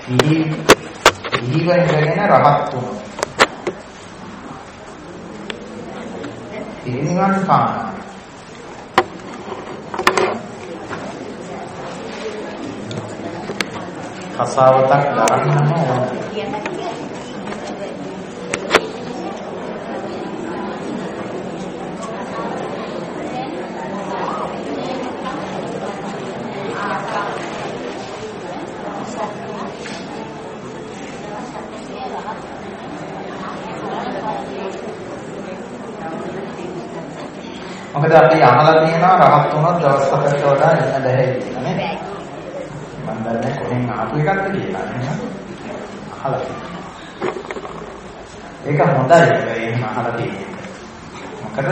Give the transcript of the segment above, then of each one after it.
ඉහිව ඉඳගෙන රහත් වුණා. පිරිනිවන් පානවා. කසාවතක් දරන්නම ඕන. මොකද අපි අහලා තියෙනවා රහත් වුණොත් දවස් 7කට වඩා ඉන්න බැහැ කියලා නේ. මම දන්නේ කොහෙන් ආපු එකක්ද කියලා නේ. අහලා තියෙනවා. ඒක හොඳයි එහෙම අහලා තියෙන්නේ. මොකද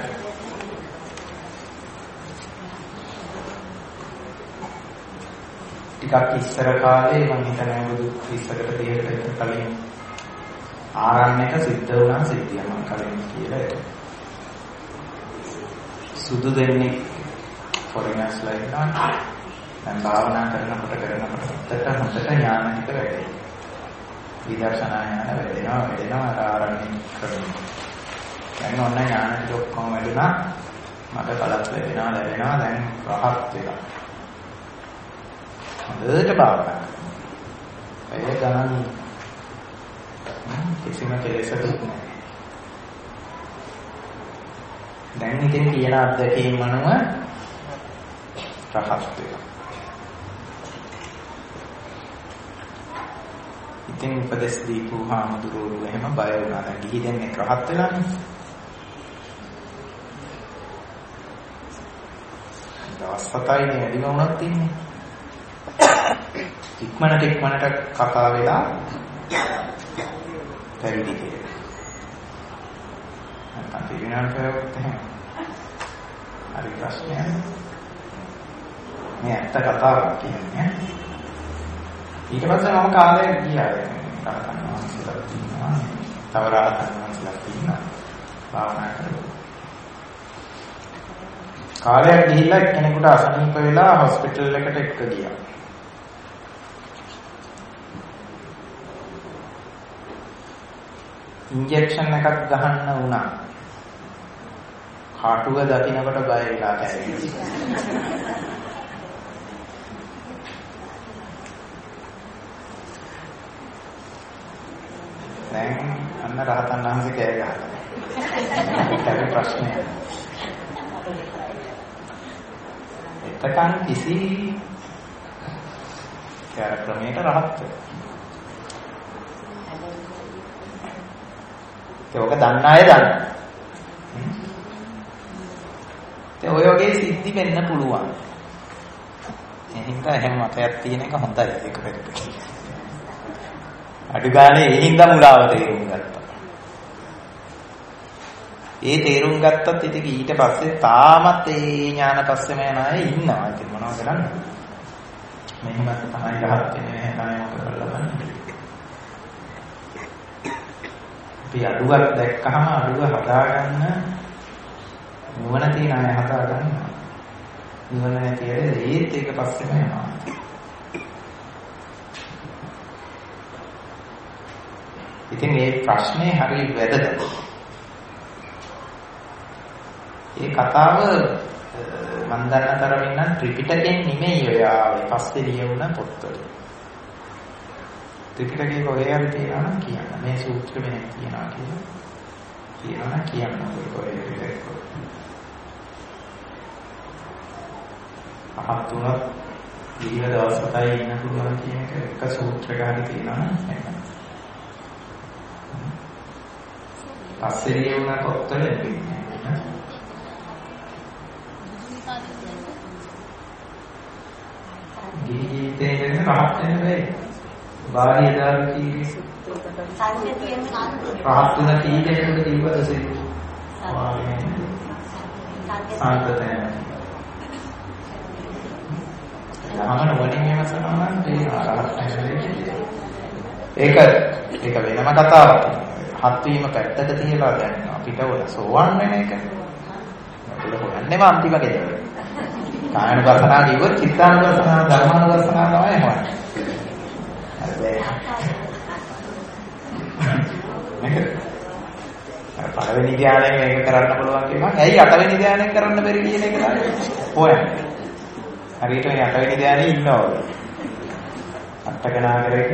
ටිකක් ඉස්සර කාලේ මම හිතන්නේ අවුරුදු 20කට 30කට කලින් ආරණ්‍යක සිද්ධ වුණා සිද්ධිය මම කලින් කියලා ඒක. සුදු දෙන්නේ ෆොරිනර්ස්ලා ඉන්නවා. දැන් භාවනා කරනකොට හොඳට ඥාන හිත වැඩි. විදර්ශනා ඥාන වැඩෙනවා ආරම්භ කරනවා. දැන් ඔන්න ඥාන ටික ඔක්කොම වැඩිලා මට බලත් ලැබෙනවා දැන් රහත් වෙලා. හොඳට භාවනා කරනවා. ඒ ගණන් කිසිම කෙලෙසක් නැහැ. දැන් ඉතින් කියන අත්දැකීම් අනුව රහත් වෙනවා. ඉතින් උපදෙස් දීපු හාමුදුරුවෝ එහෙම බය වුණා. දැන් ගිහි දෙන්නේ රහත් වෙලානේ. දවස් 7යිනේ වැඩිම වුණත් ඉන්නේ. ඉක්මනට කතා වෙලා පැවිදි කෙරේ. අපි විනාශයත් එහෙම. හරි ප්‍රශ්නයක්. මේ ඇත්ත කතාවක් කියන්නේ. ඊට පස්සේ මම කාලයක් ගියා. රහතන් වහන්සේලා ඉන්නවා. තව රහතන් වහන්සේලා ඉන්නවා. භාවනා කරලා. කාලයක් ගිහිල්ලා කෙනෙකුට අසනීප වෙලා හොස්පිටල් එකට එක්ක ගියා. ඉන්ජෙක්ෂන් එකක් ගහන්න වුණා. කාටුව දකින්නකොට බය වෙලා කැරෙනවා. දැන් අන්න රහතන් වහන්සේ කෑ ගහනවා. ඒක ප්‍රශ්නය. එතකන් කිසි ක්‍රමයකට රහත් ඒක දන්න අය දන්නවා. ඔය වගේ සිද්ධි වෙන්න පුළුවන්. එහෙනම් එහෙම මතයක් තියෙන එක හොඳයි ඒක වෙන්න. අඩු ගානේ ඒ හින්දා මුලාව තේරුම් ගත්තා. ඒ තේරුම් ගත්තත් ඉතින් ඊට පස්සේ තාමත් ඒ ඥාන පස්සෙම යන අය ඉන්නවා. ඉතින් මොනවද කරන්නේ? මෙහෙම තමයි ගහත් වෙන්නේ නැහැ මොකද කරන්නේ? අපි අඩුවක් දැක්කහම අඩුව හදාගන්න නුවණ තියෙන අය හදාගන්න. නුවණ නැති අය ඒත් ඒක පස්සෙම යනවා. ඉතින් මේ ප්‍රශ්නේ හරි වැදගත්. මේ කතාව මම දන්න තරමින් නම් ත්‍රිපිටකයෙන් නෙමෙයි ඔය ආවේ. පස්සේ ලියවුණ පොත්වල. ත්‍රිපිටකේ කොහේ හරි තියෙනවා නම් කියන්න. මේ සූත්‍ර මෙහෙම කියනවා කියලා. කියන්න ඔය ත්‍රිපිටක. අහත් තුනක් ඊළ දවස් 7යි ඉන්න පුළුවන් කියන එක සූත්‍රයක හරි තියෙනවා නේද? පස්සේ ලියවුණ පොත්වල තියෙනවා. ජීවිතේ ඉඳන් රහත් වෙන්න බෑ. බාහිය දාන කීයේ රහත් තුන කීයකට දීවද සිද්ධ. සාන්තතය. අමන වලින් එමසනවා නම් ඒ රහත් නැහැ. ඒක වෙනම කතාවක්. හත් වීම පැත්තට තියලා දැන් අපිට වල සෝවන් වෙන එක. අපිට හොයන්නේම අන්තිම කෙලවර. කායන දර්ශනා කිව්වොත් චිත්තාන දර්ශනා ධර්මාන දර්ශනා තමයි හොයන්නේ. පළවෙනි ධ්‍යානයෙන් මේක කරන්න පුළුවන් කියනවා. ඇයි 8 වෙනි ධ්‍යානයෙන් කරන්න බැරි කියන එක තමයි හොයන්නේ. හරියට මේ 8 වෙනි ධ්‍යානයේ ඉන්නවා. අටකනා කරේ.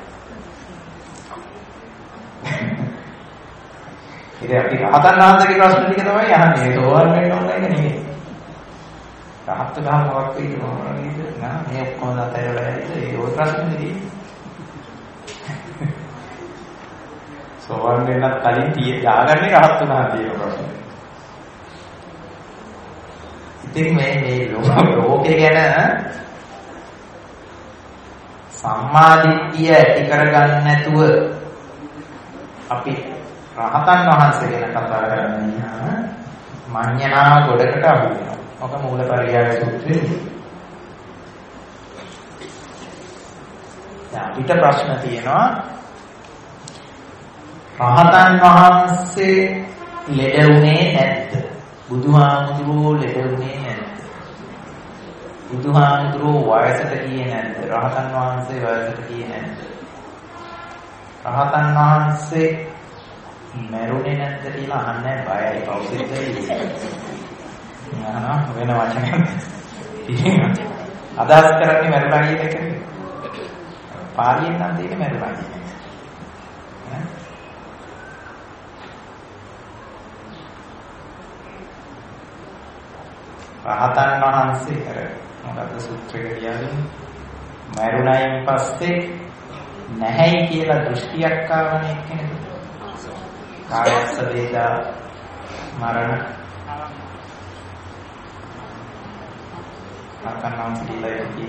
ඉතින් අපි රහතන් වහන්සේගේ ප්‍රශ්න ටික තමයි අහන්නේ. ඒක ඕවර් වෙන්න ඕන එක නෙමෙයි. රහත් ගහම මොකක් වෙයිද මොනවද නෑ මේ ඔක්කොම නැතේලා ඇයිද ඒ ඔය ප්‍රශ්නේ සෝවන් වෙනත් කලින් දාගන්නේ රහත් වුණා කියන ප්‍රශ්නේ. ඉතින් මේ ලෝකේ ගැන සම්මාදිට්ඨිය ඇති කරගන්න නැතුව අපි රහතන් වහන්සේ ගැන කතා කරන්නේ මඤ්ඤණා ගොඩකට අහු වෙනවා. ඔක මූලපරියාය සූත්‍රයේ. දැන් අපිට ප්‍රශ්න තියෙනවා රහතන් වහන්සේ ලෙඩ වුණේ නැද්ද? බුදුහාමුදුරුවෝ ලෙඩ වුණේ නැද්ද? බුදුහාමුදුරුවෝ වයසට ගියේ නැද්ද? රහතන් වහන්සේ වයසට ගියේ නැද්ද? රහතන් වහන්සේ මරුණේ නැද්ද කියලා අහන්නේ බයයි පෞසිද්ධයි. වෙන වචනයක්. අදහස් කරන්නේ මරුණා කියන එක. පාලියෙන් නම් දෙන්නේ මරුණා කියන එක. රහතන් වහන්සේ කර මොකද සූත්‍රයක කියන්නේ මරුණයින් පස්සේ නැහැයි කියලා දෘෂ්ටියක් ආවනේ කෙනෙකුට. කායස්ස වේදා මරණ අකන්නම් පිළිලයි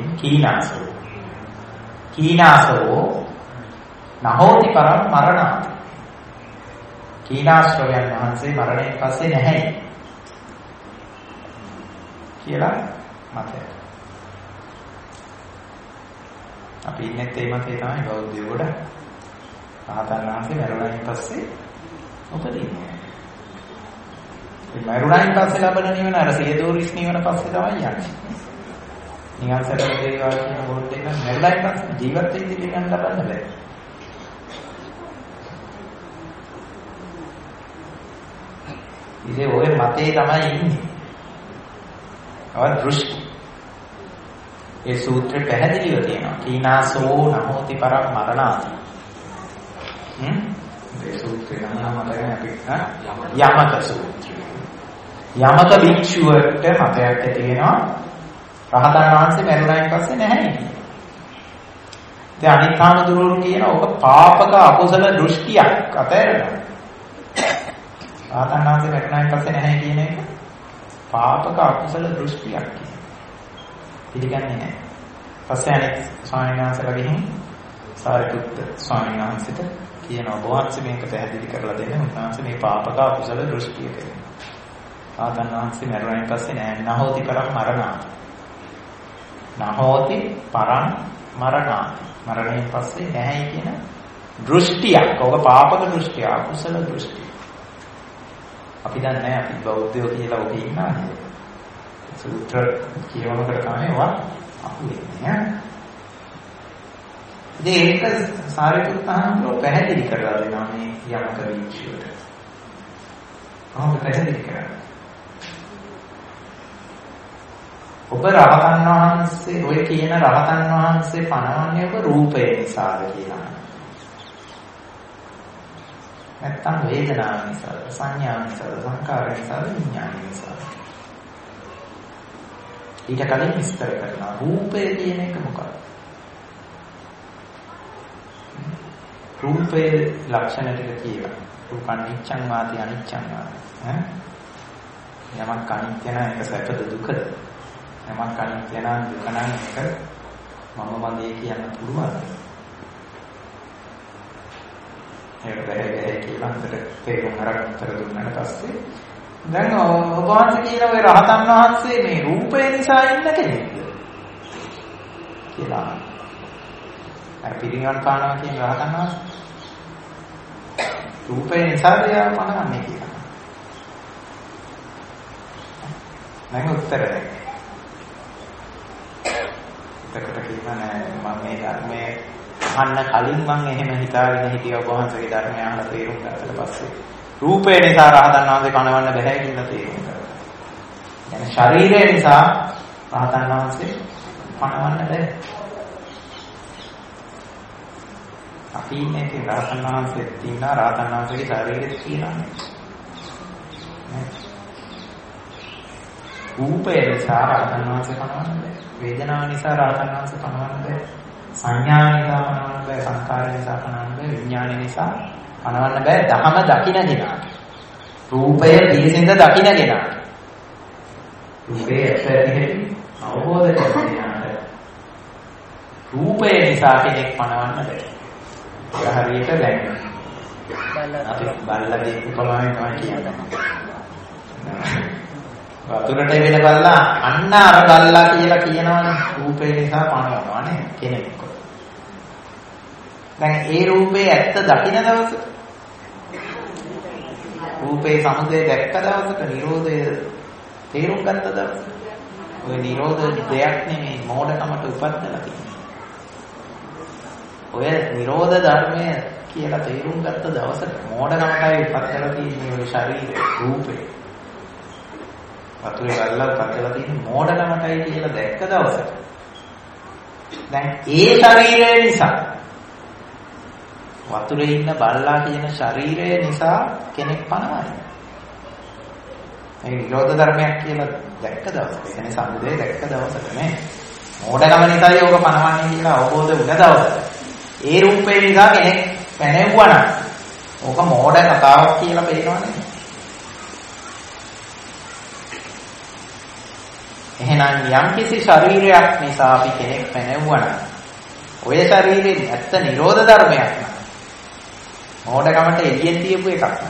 කීනාසෝ නහෝති පරම් මරණ. කීනාශ්‍රවයන් වහන්සේ මරණයෙන් පස්සේ නැහැ කියලා මතය. අපි ඉන්නේ ඒ මතේ තමයි බෞද්ධයෝ ගොඩ. රහතන් වහන්සේ මරණයෙන් පස්සේ උපදින්නේ. ඒ මරණයෙන් පස්සේ ලබන නිවන අර සියදෝරිස් නිවන පස්සේ තමයි යන්නේ. නිකන් සැප දේවාල කියන බෝඩ් එක මරණයෙන් පස්සේ ජීවත් වෙන්න ඉතින් ලබන්න බෑ. ඉතින් ඔය මතේ තමයි ඉන්නේ. අව දෘෂ්ටි. ඒ සූත්‍රය පැහැදිලිව තියෙනවා. කීනාසෝ නහෝති පරම් මරණාති. මේ සූත්‍රය නම් මතකයි අපි යමක සූත්‍රය. යමක භික්ෂුවට මතයක් ඇති වෙනවා. රහතන් වහන්සේ මරුණයින් පස්සේ නැහැ නේ. ඉතින් අනිත් ආමතුරුන් කියන ඔක පාපක අකුසල දෘෂ්ටියක් අතහැරලා. රහතන් වහන්සේ මරුණයින් පස්සේ නැහැ කියන එක පාපක අකුසල දෘෂ්ටියක් කියන. පිළිගන්නේ නැහැ. පස්සේ අනිත් ස්වාමීන් වහන්සේලා ගිහින් සාරිපුත්ත ස්වාමීන් වහන්සේට කියනවා බෝවන්සේ මේක පැහැදිලි කරලා දෙන්න. උන්වහන්සේ මේ පාපක අකුසල දෘෂ්ටිය කියනවා. රහතන් වහන්සේ මරුණයින් පස්සේ නැහැ. නහෝති පරම් මරණාති. නහෝති පරම් මරණාති. මරණයෙන් පස්සේ නැහැ කියන දෘෂ්ටියක්. ඔක පාපක දෘෂ්ටිය, අකුසල දෘෂ්ටිය. අපි දන්නේ නැහැ අපි බෞද්ධයෝ කියලා ඔක ඉන්නා නේද? සූත්‍ර කියවනකට තමයි වා අහුවෙන්නේ. ඒක සාරිපුත්ත හාමුදුරුවෝ පැහැදිලි කරලා දෙනවා මේ යමක විචියට. කොහොමද පැහැදිලි කරන්නේ? ඔබ රහතන් වහන්සේ ඔය කියන රහතන් වහන්සේ පණවන්නේ ඔබ රූපය නිසාද කියලා. නැත්තම් වේදනාව නිසාද, සංඥා නිසාද, සංකාර නිසාද, විඥාන නිසාද? ඊට කලින් විස්තර කරනවා රූපය කියන එක මොකක්ද? රූපයේ ලක්ෂණ ටික කියලා. රූප අනිච්චං වාති අනිච්චං වාති. යමක් අනිත්‍ය නම් ඒක සැපද දුකද? යමක් අනිත්‍ය නම් දුක නම් ඒක මම මගේ කියන්න පුළුවන්. ඒක බැහැ කියලා අන්තර තේරුම් අරගෙන උත්තර දුන්නාට පස්සේ දැන් ඔබ වහන්සේ කියන ඔය රහතන් වහන්සේ මේ රූපය නිසා ඉන්න කෙනෙක්ද කියලා. අර පිරිනිවන් පානවා කියන රහතන් වහන්සේ රූපය නිසා දෙයක් මනන්නේ කියලා. නැංග උත්තර දෙන්න. එතකොට කියනවා නෑ මම මේ ධර්මයේ අහන්න කලින් මම එහෙම හිතාගෙන හිටියා ඔබ වහන්සේගේ ධර්මය අහලා තේරුම් ගත්තට පස්සේ රූපේ නිසා රහතන් වහන්සේ කනවන්න බෑ කියලා තේරුම් ගත්තා. يعني ශරීරය නිසා රහතන් වහන්සේ කනවන්න බෑ. අපි ඉන්නේ රහතන් වහන්සේ තියෙනවා රහතන් වහන්සේගේ ශරීරෙත් තියෙනවා. රූපය නිසා රහතන් වහන්සේ කනවන්න බෑ. වේදනාව නිසා රහතන් වහන්සේ කනවන්න බෑ. සංඥා නිසා කනවන්න බෑ. සංකාර නිසා කනවන්න බෑ. විඥාන නිසා කනවන්න බෑ. ධහම දකින්න කෙනා. රූපය පිළිසින්ද දකින්න කෙනා. රූපේ ඇත්තටම අවබෝධ කරගන්න කෙනාට රූපය නිසා කෙනෙක් කනවන්න බෑ. ඒක හරියට දැන් අපි බල්ලගේ උපමාවෙන් තමයි කියන්නේ. වතුරට වෙන බල්ලා අන්න අර බල්ලා කියලා කියනවනේ රූපේ නිසා පණවනවා නේ කෙනෙක්. දැන් ඒ රූපේ ඇත්ත දකින්න දවස රූපේ සමුදය දැක්ක දවසට නිරෝධය තේරුම් ගත්ත දවස ඔය නිරෝධ දෙයක් නෙමෙයි මෝඩකමට උපද්දලා තියෙන්නේ. ඔය නිරෝධ ධර්මය කියලා තේරුම් ගත්ත දවසට මෝඩකමටයි උපද්දලා තියෙන්නේ ඔය ශරීරය රූපේ. වතුරේ ගල්ලා උපද්දලා තියෙන මෝඩකමටයි කියලා දැක්ක දවසට දැන් ඒ ශරීරය නිසා වතුරේ ඉන්න බල්ලා කියන ශරීරය නිසා කෙනෙක් පනවයි. මේ නිරෝධ ධර්මයක් කියලා දැක්ක දවසට ඒ කියන්නේ සමුදය දැක්ක දවසට නේ මෝඩකම නිසායි ඔබ පනවන්නේ කියලා අවබෝධ වුණ දවසට ඒ රූපේ නිසා කෙනෙක් පැනෙවුවා නම් ඕක මෝඩ කතාවක් කියලා පේනවනේ. එහෙනම් යම්කිසි ශරීරයක් නිසා අපි කෙනෙක් පැනෙවුවා නම් ඔය ශරීරයේ ඇත්ත නිරෝධ ධර්මයක් නම් මෝඩකමට එළියෙන් තියපු එකක් නම්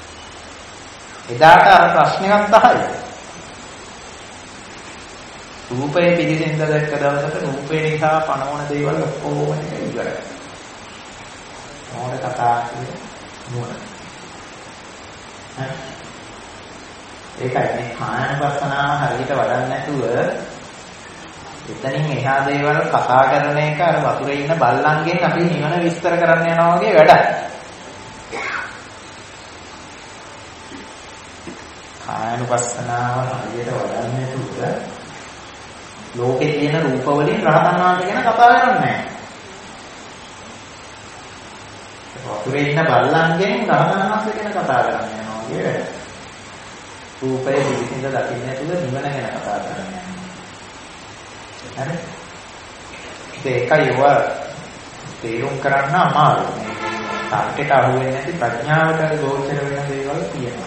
එදාට අර ප්‍රශ්නයක් තමයි රූපේ පිළිසින්ද දැක්ක දවසට රූපේ නිසා පණවන දේවල් ඔක්කොම ඉවරයි. මෝඩ කතා කියන්නේ නුවණ. ඒකයි මේ කායනුපස්සනාව හරියට වඩන්නේ නැතුව එතනින් එහා දේවල් කතා කරන එක අර වතුරේ ඉන්න බල්ලන්ගෙන් අපි නිවන විස්තර කරන්න යනවා වගේ වැඩක්. කායනුපස්සනාව හරියට වඩන්නේ නැතුව ලෝකේ තියෙන රූප වලින් රහතන් වහන්සේ ගැන කතා කරන්නේ නැහැ. වතුරේ ඉන්න බල්ලන්ගෙන් රහතන් වහන්සේ ගැන කතා කරන්න යනවා වගේ වැඩක්. රූපය පිළිසින්ද දකින්න නැතුව නිවන ගැන කතා කරන්නේ. හරි? ඒකයි ඔය තේරුම් කරන්න අමාරුයි. තර්කයට අහු වෙන්නේ නැති ප්‍රඥාවට ගෝචර වෙන දේවල් තියෙනවා.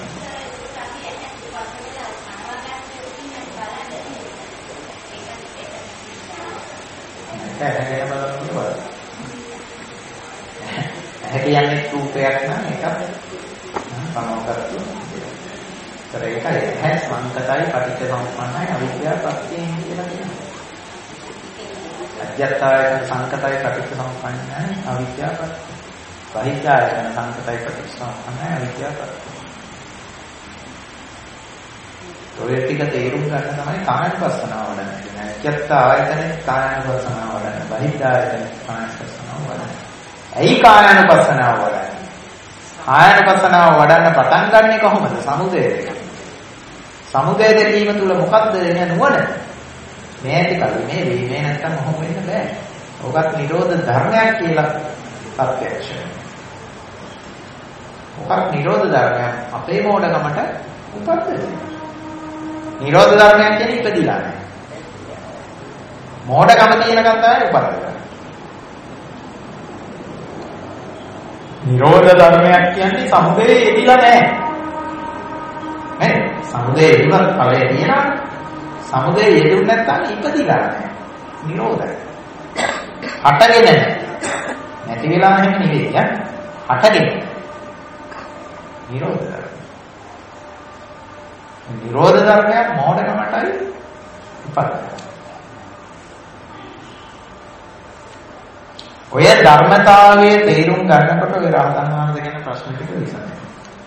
ඇහැ කියන්නේ රූපයක් නම් එකක් පනව කරතු. ඒකයි ඇහැ සංකතයි පටිච්ච සමුප්පන්නයි අවිද්‍යාව ප්‍රත්‍යයෙන් කියලා කියනවා. අජ්ජත්තායන සංකතයි පටිච්ච සමුප්පන්නයි අවිද්‍යාව ප්‍රත්‍ය. බහිද්ධායන සංකතයි පටිච්ච සමුප්පන්නයි අවිද්‍යාව ප්‍රත්‍ය. ඔය ටික තේරුම් ගන්න තමයි කායනුපස්සනාව වඩන්නේ. අජ්ජත්තායතනේ කායනුපස්සනාව වඩන්නේ. බහිද්ධායතනේ කායනුපස්සනාව වඩන්නේ. ඇයි කායනුපස්සනාව වඩන්නේ? කායනුපස්සනාව වඩන්න පටන් ගන්නෙ කොහොමද? සමුදය දෙක. සමුදය දෙකීම තුල මොකද්ද එන නුවණ? මේ ඇති කල මේ වෙන්නේ නැත්තම් මොහොම වෙන්න බෑ. ඔකත් නිරෝධ ධර්මයක් කියලා ප්‍රත්‍යක්ෂයි. ඔකත් නිරෝධ ධර්මයක් අපේ මොඩකමට උපද්දේ. නිරෝධ ධර්මයක් කියන්නේ ඉපදිලා නැහැ. මොඩකම කියනකම් තමයි උපද්දන්නේ. නිරෝධ ධර්මයක් කියන්නේ සමුදේ එදිලා නැහැ. නේද? සමුදේ එදුනත් ඵලය තියෙනවා. සමුදේ යෙදුන්නේ නැත්නම් ඉපදිලා නැහැ. නිරෝධයි. හටගෙන නැහැ. නැති වෙලා නැහැ නෙවෙයි ඈ. හටගෙන. නිරෝධ ධර්ම. නිරෝධ ධර්මයක් මොඩකමටයි උපදිනවා. ඔය ධර්මතාවයේ තේරුම් ගන්නකොට ඔය රහතන් වහන්සේ ගැන ප්‍රශ්න ටික විසඳෙනවා.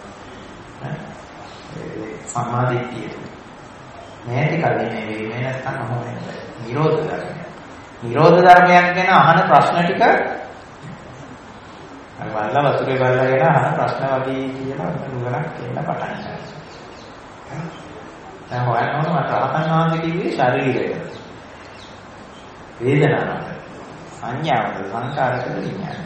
සම්මාදිට්ඨිය. මේ ටික කලින් මේ නැත්තම් මොහොතේ නිරෝධ ධර්මය. නිරෝධ ධර්මයක් ගැන අහන ප්‍රශ්න ටික වල්ලා වතුරේ බලලාගෙන අහන ප්‍රශ්න වගේ කියලා නුවණක් එන්න පටන් ගන්නවා. දැන් හොයන්න ඕන මට රහතන් වහන්සේ කිව්වේ ශරීරය. වේදනාවක්. සංඥාවක්, සංකාරයක විඥානය.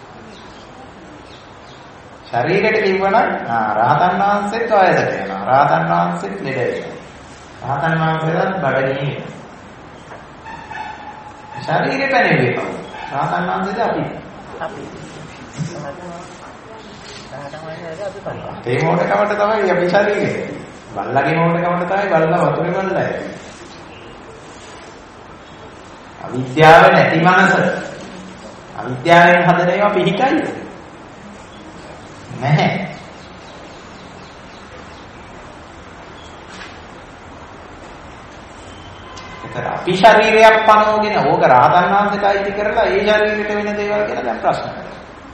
ශරීරයට කිව්වනම් රහතන් වහන්සේත් වයසට යනවා. රහතන් වහන්සේත් ලෙඩ වෙනවා. රහතන් වහන්සේලාත් බඩගිනි වෙනවා. ශරීරේ පැනෙන්නේ කවුද? රහතන් වහන්සේද අපි? ඒ මොඩකමට තමයි අපි ශරීරේ. බල්ලගේ මොඩකමට තමයි බල්ලා වතුරේ බලලා යන්නේ. අවිද්‍යාව නැති මනස. අවිද්‍යාවෙන් හදන ඒවා පිහිටයිද? නැහැ. ඒතර අපි ශරීරයක් පනවගෙන ඕක රහතන් වහන්සේට අයිති කරලා ඒ ශරීරෙට වෙන දේවල් කියලා දැන් ප්‍රශ්න කරනවා.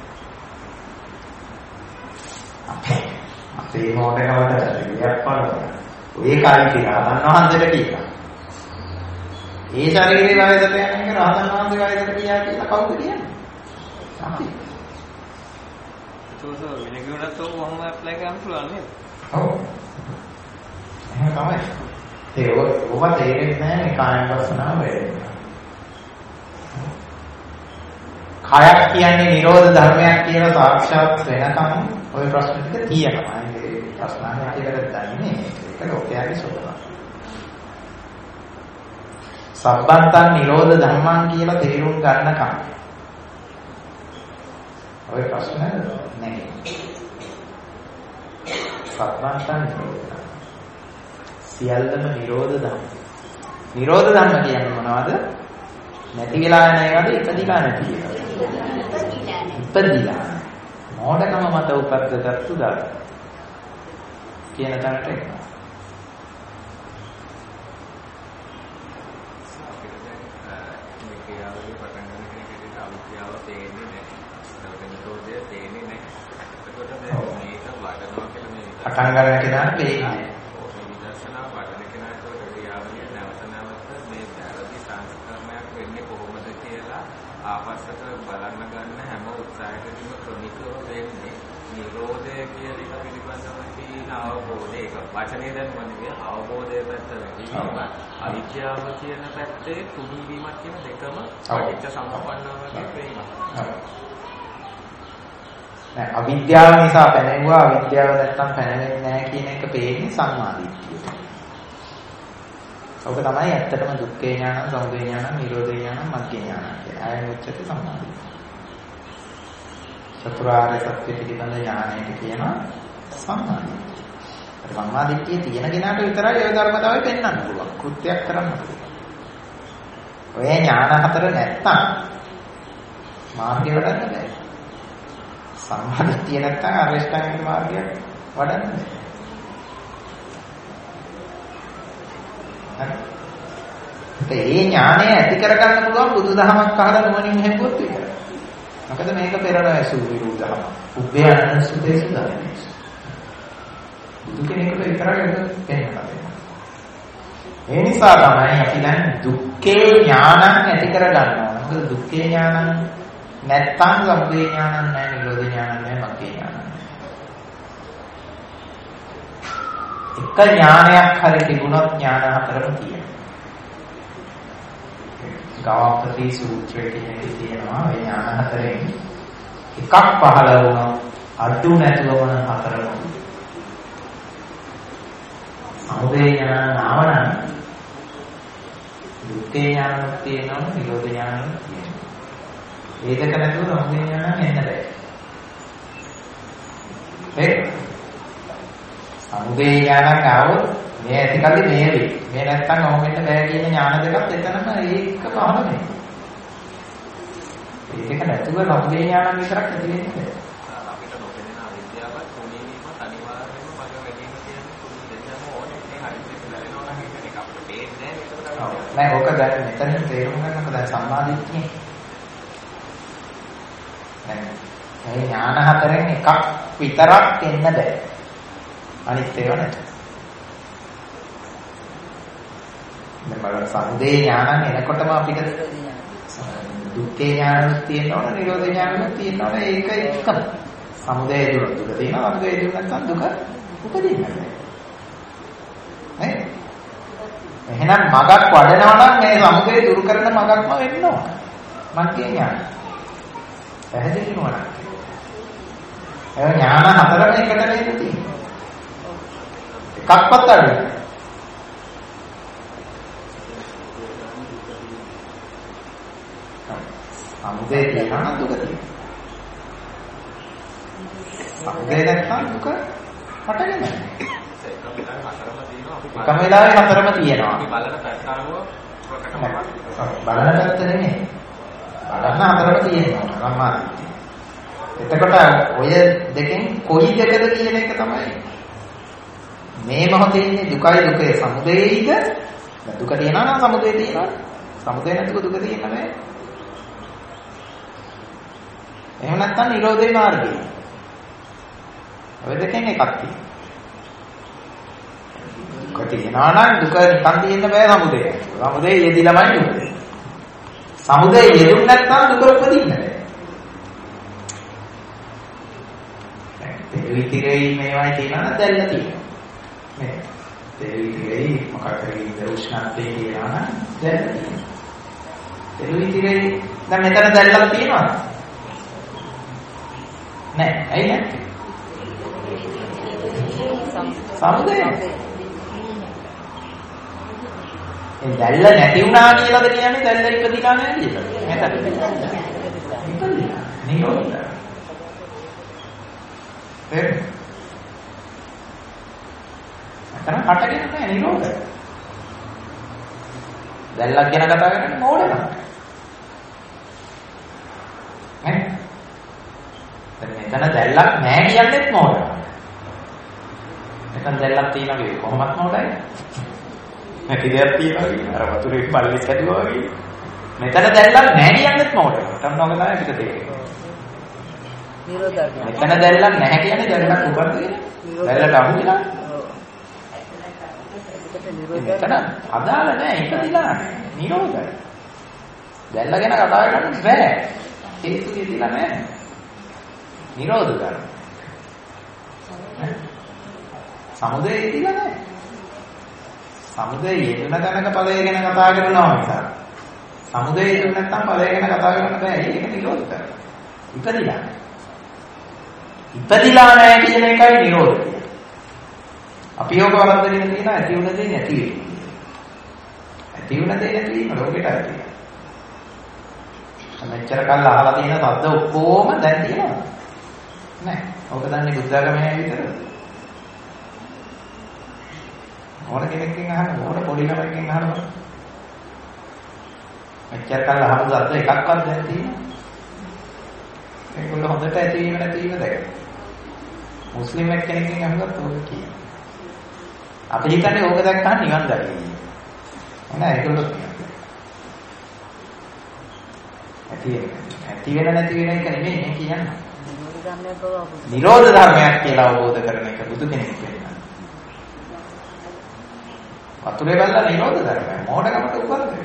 අපේ මොඩකමට ශරීරයක් පනවන. ඒකයි රහතන් වහන්සේට කියනවා. ඒ ශරීරයේ වයසට යන එක රහතන් වහන්සේ වයසට ගියා කියලා කවුද කියන්නේ? අපි. So වෙනකෙකුට කොහොම ඇප්ලයි කරන්න පුළුවන් නේද? ඔව්. එහෙම තමයි. ඔබ තේරෙන්නේ නැහැ මේ කායන වසනාව වෙන්නේ. කායක් කියන්නේ නිරෝධ ධර්මයක් කියලා සාක්ෂාත් වෙනකම් ওই ප්‍රශ්න ටික තියෙනවා. ඒ ප්‍රශ්න අහන්න කියලා දන්නේ ඒක ලෝකයේ සෝබන. සබ්බන්තං නිරෝධ ධර්මං කියලා තේරුම් ගන්නකම් ඔය ප්‍රශ්න නැහැ. සබ්බන්තං නිරෝධ සියල්ලම නිරෝධ ධර්ම. නිරෝධ ධර්ම කියන්නේ මොනවද? නැති වෙලා යන ඒවාද ඉපදිලා නැති ඒවා. ඉපදිලා. මොඩකම මත උපද්දගත්තු ධර්ම. කියන තැනට එනවා. පටන් ගන්න කෙනාට තේරෙන්නේ විදර්ශනා වඩන කෙනාට ක්‍රියාවලිය නැවත නැවත මේ වැරදි සංස්කරණයක් වෙන්නේ කොහොමද කියලා ආපස්සට බලන්න ගන්න හැම උත්සාහයකදීම ක්‍රමිකව වෙන්නේ නිරෝධය කියන එක පිළිබඳව තියෙන අවබෝධය. ඒක වචනේ දැනුම නෙවෙයි අවබෝධය පැත්ත වෙන්නේ. අවිද්‍යාව කියන පැත්තේ තුනීවීමක් කියන දෙකම පටිච්ච සමුප්පන්නව වගේ ප්‍රේමයක්. අවිද්‍යාව නිසා පැනෙවුවා අවිද්‍යාව නැත්තම් පැනෙන්නේ නැහැ කියන එක පේන්නේ සම්මාදිට්ඨිය. ඔක තමයි ඇත්තටම දුක්ඛේ ඥානං, සමුදය ඥානං, නිරෝධේ ඥානං, මග්ගේ ඥානං කියන්නේ. ආයන උච්චති සම්මාදිට්ඨිය. චතුරාර්ය සත්‍ය පිළිබඳ ඥානයට කියනවා සම්මාදිට්ඨිය. සම්මාදිට්ඨිය තියෙන කෙනාට විතරයි ඒ ධර්මතාවය පෙන්වන්න පුළුවන්. කෘත්‍යයක් කරන්න පුළුවන්. ඔය ඥාන හතර නැත්තම් මාර්ගය වඩන්න බෑ. සම්මාදිට්ඨිය නැත්තම් අරිෂ්ඨාංගික මාර්ගය වඩන්න බෑ. ඒ ඥානය ඇති කරගන්න පුළුවන් බුදුදහමක් අහලා නුවණින් හැපුවොත් විතරයි. මොකද මේක පෙරණැසු විරුද්ධම. උභයන්න සුදේශ ධර්මයේ. බුදු කෙනෙකුට විතරයි ඒක පෙන්වන්න. ඒ නිසා තමයි අපි දැන් දුක්ඛේ ඥානං ඇති කරගන්න ඕන. මොකද දුක්ඛේ ඥානං නැත්තම් සමුදය ඥානං නැහැ, නිරෝධ ඥානං නැහැ, මග්ගේ ඥානං නැහැ. එක ඥානයක් හරි තිබුණොත් ඥාන හතරම තියෙනවා. ගාවපති සූත්‍රයේ තියෙනවා ඒ ඥාන හතරෙන් එකක් පහළ වුණා අඩු නැතුවම හතරම. සමුදය ඥාන නාවන දුක්ඛේ ඥානක් තියෙනවා, නිරෝධ ඥානක් තියෙනවා. ඒ දෙක නැතුව සමුදය ඥානක් එන්න බෑ. ඒ සමුදය ඥානක් ආවොත් මේ ඇතිකල්ලි මේ වෙයි. මේ නැත්තම් ඔහොම වෙන්න බෑ කියන ඥාන දෙකත් එතනම ඒක පහළ වෙනවා. ඒක නැතුව සමුදය ඥානක් විතරක් ඇති වෙන්නේ නෑ. අපිට නොපෙනෙන අවිද්‍යාවත් කොණීවීම අනිවාර්යයෙන්ම මග වැඩිම කියන්නේ දෙන්නම ඕනේ. මේ හරියට බලනවා නම් ඒක අපිට පේන්නේ නෑ. නෑ ඕක දැන් මෙතන තේරුම් ගන්නකො දැන් සම්මාදිට්ඨිය. දැන් මේ ඥාන හතරෙන් එකක් විතරක් එන්න බෑ. අනිත් ඒවා නෑ. දැන් බලන්න සමුදේ ඥානං එනකොටම අපිට දුක්ඛේ ඥානෙත් තියෙනවනේ නිරෝධ ඥානෙත් තියෙනවනේ ඒක එකම. සමුදය දුක තියෙනවා. සමුදය දුක නැත්නම් දුක උපදින්නේ නැහැ. නේ? එහෙනම් මගක් වඩනවා නම් මේ සමුදය දුරු කරන මගක්ම වෙන්න ඕන. මග්ගේ ඥාන. පැහැදිලි නෝනා. ඒ ඥාන හතරම එකට නේද තියෙන්නේ. එකක්වත් අඩු නැහැ. සමුදය කියනවා නම් දුක තියෙනවා. සමුදය නැත්නම් දුක හටගෙන නැහැ. එකම වෙලාවේ හතරම තියෙනවා. අපි බලන පැත්ත අනුව ප්‍රකටව බලන පැත්ත නෙමෙයි. බලන්න හතරම තියෙනවා. සම්මාදිට්ඨිය. එතකොට ඔය දෙකෙන් කොයි දෙකද කියන එක තමයි මේ මොහොතේ ඉන්නේ දුකයි දුකේ සමුදයයිද? දුක තියනවා නම් සමුදය තියෙනවා. සමුදය නැතුව දුක තියෙන්නේ නැහැ. එහෙම නැත්නම් නිරෝධේ මාර්ගය. ඔය දෙකෙන් එකක් තියෙනවා. දුක තියනවා නම් දුක නිකන් තියෙන්න බෑ සමුදය. සමුදය යෙදිලාමයි දුක. සමුදය යෙදුන් නැත්නම් දුක උපදින්නේ නැහැ. තෙලිතිරේ මේවයි තියෙනවා දැල්ලා තියෙනවා. නේ. තෙලිතිරේ මොකක්ද කියන්නේ උෂ්ණත්වයේ තියෙනවා නම් දැල්ලා තියෙනවා. තෙලිතිරේ දැන් මෙතන දැල්ලා තියෙනවද? නෑ. ඇයි නැත්තේ? සමුදය. ඒ දැල්ල නැති වුණා කියලාද කියන්නේ දැල්ල ඉපදිලා නැහැ කියලා. මෙතන. ඉපදිලා. නිරෝධ. එතන හටගෙන නැහැ නිරෝධ. දැල්ලක් ගැන කතා කරන්නේ මොඩකම. නේ? දැන් මෙතන දැල්ලක් නැහැ කියන්නේත් මොඩකම. මෙතන දැල්ලක් තියෙනවා කියේ කොහොමත් මොඩයි. නැති දෙයක් තියෙනවා කියන්නේ අර වතුරේ බල්ලෙක් ඇදුවා වගේ. මෙතන දැල්ලක් නැහැ කියන්නේත් මොඩකම. තමයි ඔයගොල්ලෝ අපිට තේරෙන්නේ. මෙතන දැල්ලක් නැහැ කියන්නේ දැල්ලක් උපරිද කියන්නේ? දැල්ලට අහු වෙලා. මෙතන අදාළ නැහැ ඉපදිලා නැහැ. නිරෝධයි. දැල්ල ගැන කතා කරන්න බෑ. හේතු දෙවිලා නැහැ. නිරෝධ කරනවා. සමුදය ඉදිලා නැහැ. සමුදය යෙදුන තැනක ඵලය ගැන කතා කරනවා නිසා. සමුදය යෙදුන නැත්නම් ඵලය ගැන කතා කරන්න බෑ. ඒක නිරෝධ කරනවා. ඉපදිලා. ඉපදිලා නැහැ කියන එකයි නිරෝධය. අපි යෝග වරද්දගෙන තියෙන ඇති වුණ දේ නැති වෙන්නේ. ඇති වුණ දේ නැති වීම ලෝකෙට ඇති. මෙච්චර කල් අහලා තියෙන શબ્ද ඔක්කොම දැන් තියෙනවා. නෑ. ඕක දන්නේ බුද්ධාගමේ විතරද? ඕන කෙනෙක්ගෙන් අහන්න ඕන පොඩි ළමයෙක්ගෙන් අහන්න. මෙච්චර කල් අහපු શબ્ද එකක්වත් දැන් තියෙනවා. ඒගොල්ලෝ හොඳට ඇති වීම නැති වීම දැක්කා. මුස්ලිම් කෙනෙක්ගෙන් අහුවත් ඕක කියනවා. අපි හිතන්නේ ඕක දැක්කම නිවන් දකින්න. නෑ ඒගොල්ලෝ කියන්නේ. ඇති වෙන නැති වෙන එක නෙමෙයි මේ කියන්නේ. නිරෝධ ධර්මයක් කියලා අවබෝධ කරන එක බුදු කෙනෙක් කියනවා. වතුරේ බැලලා නිරෝධ ධර්මය මොඩකමට උපදින.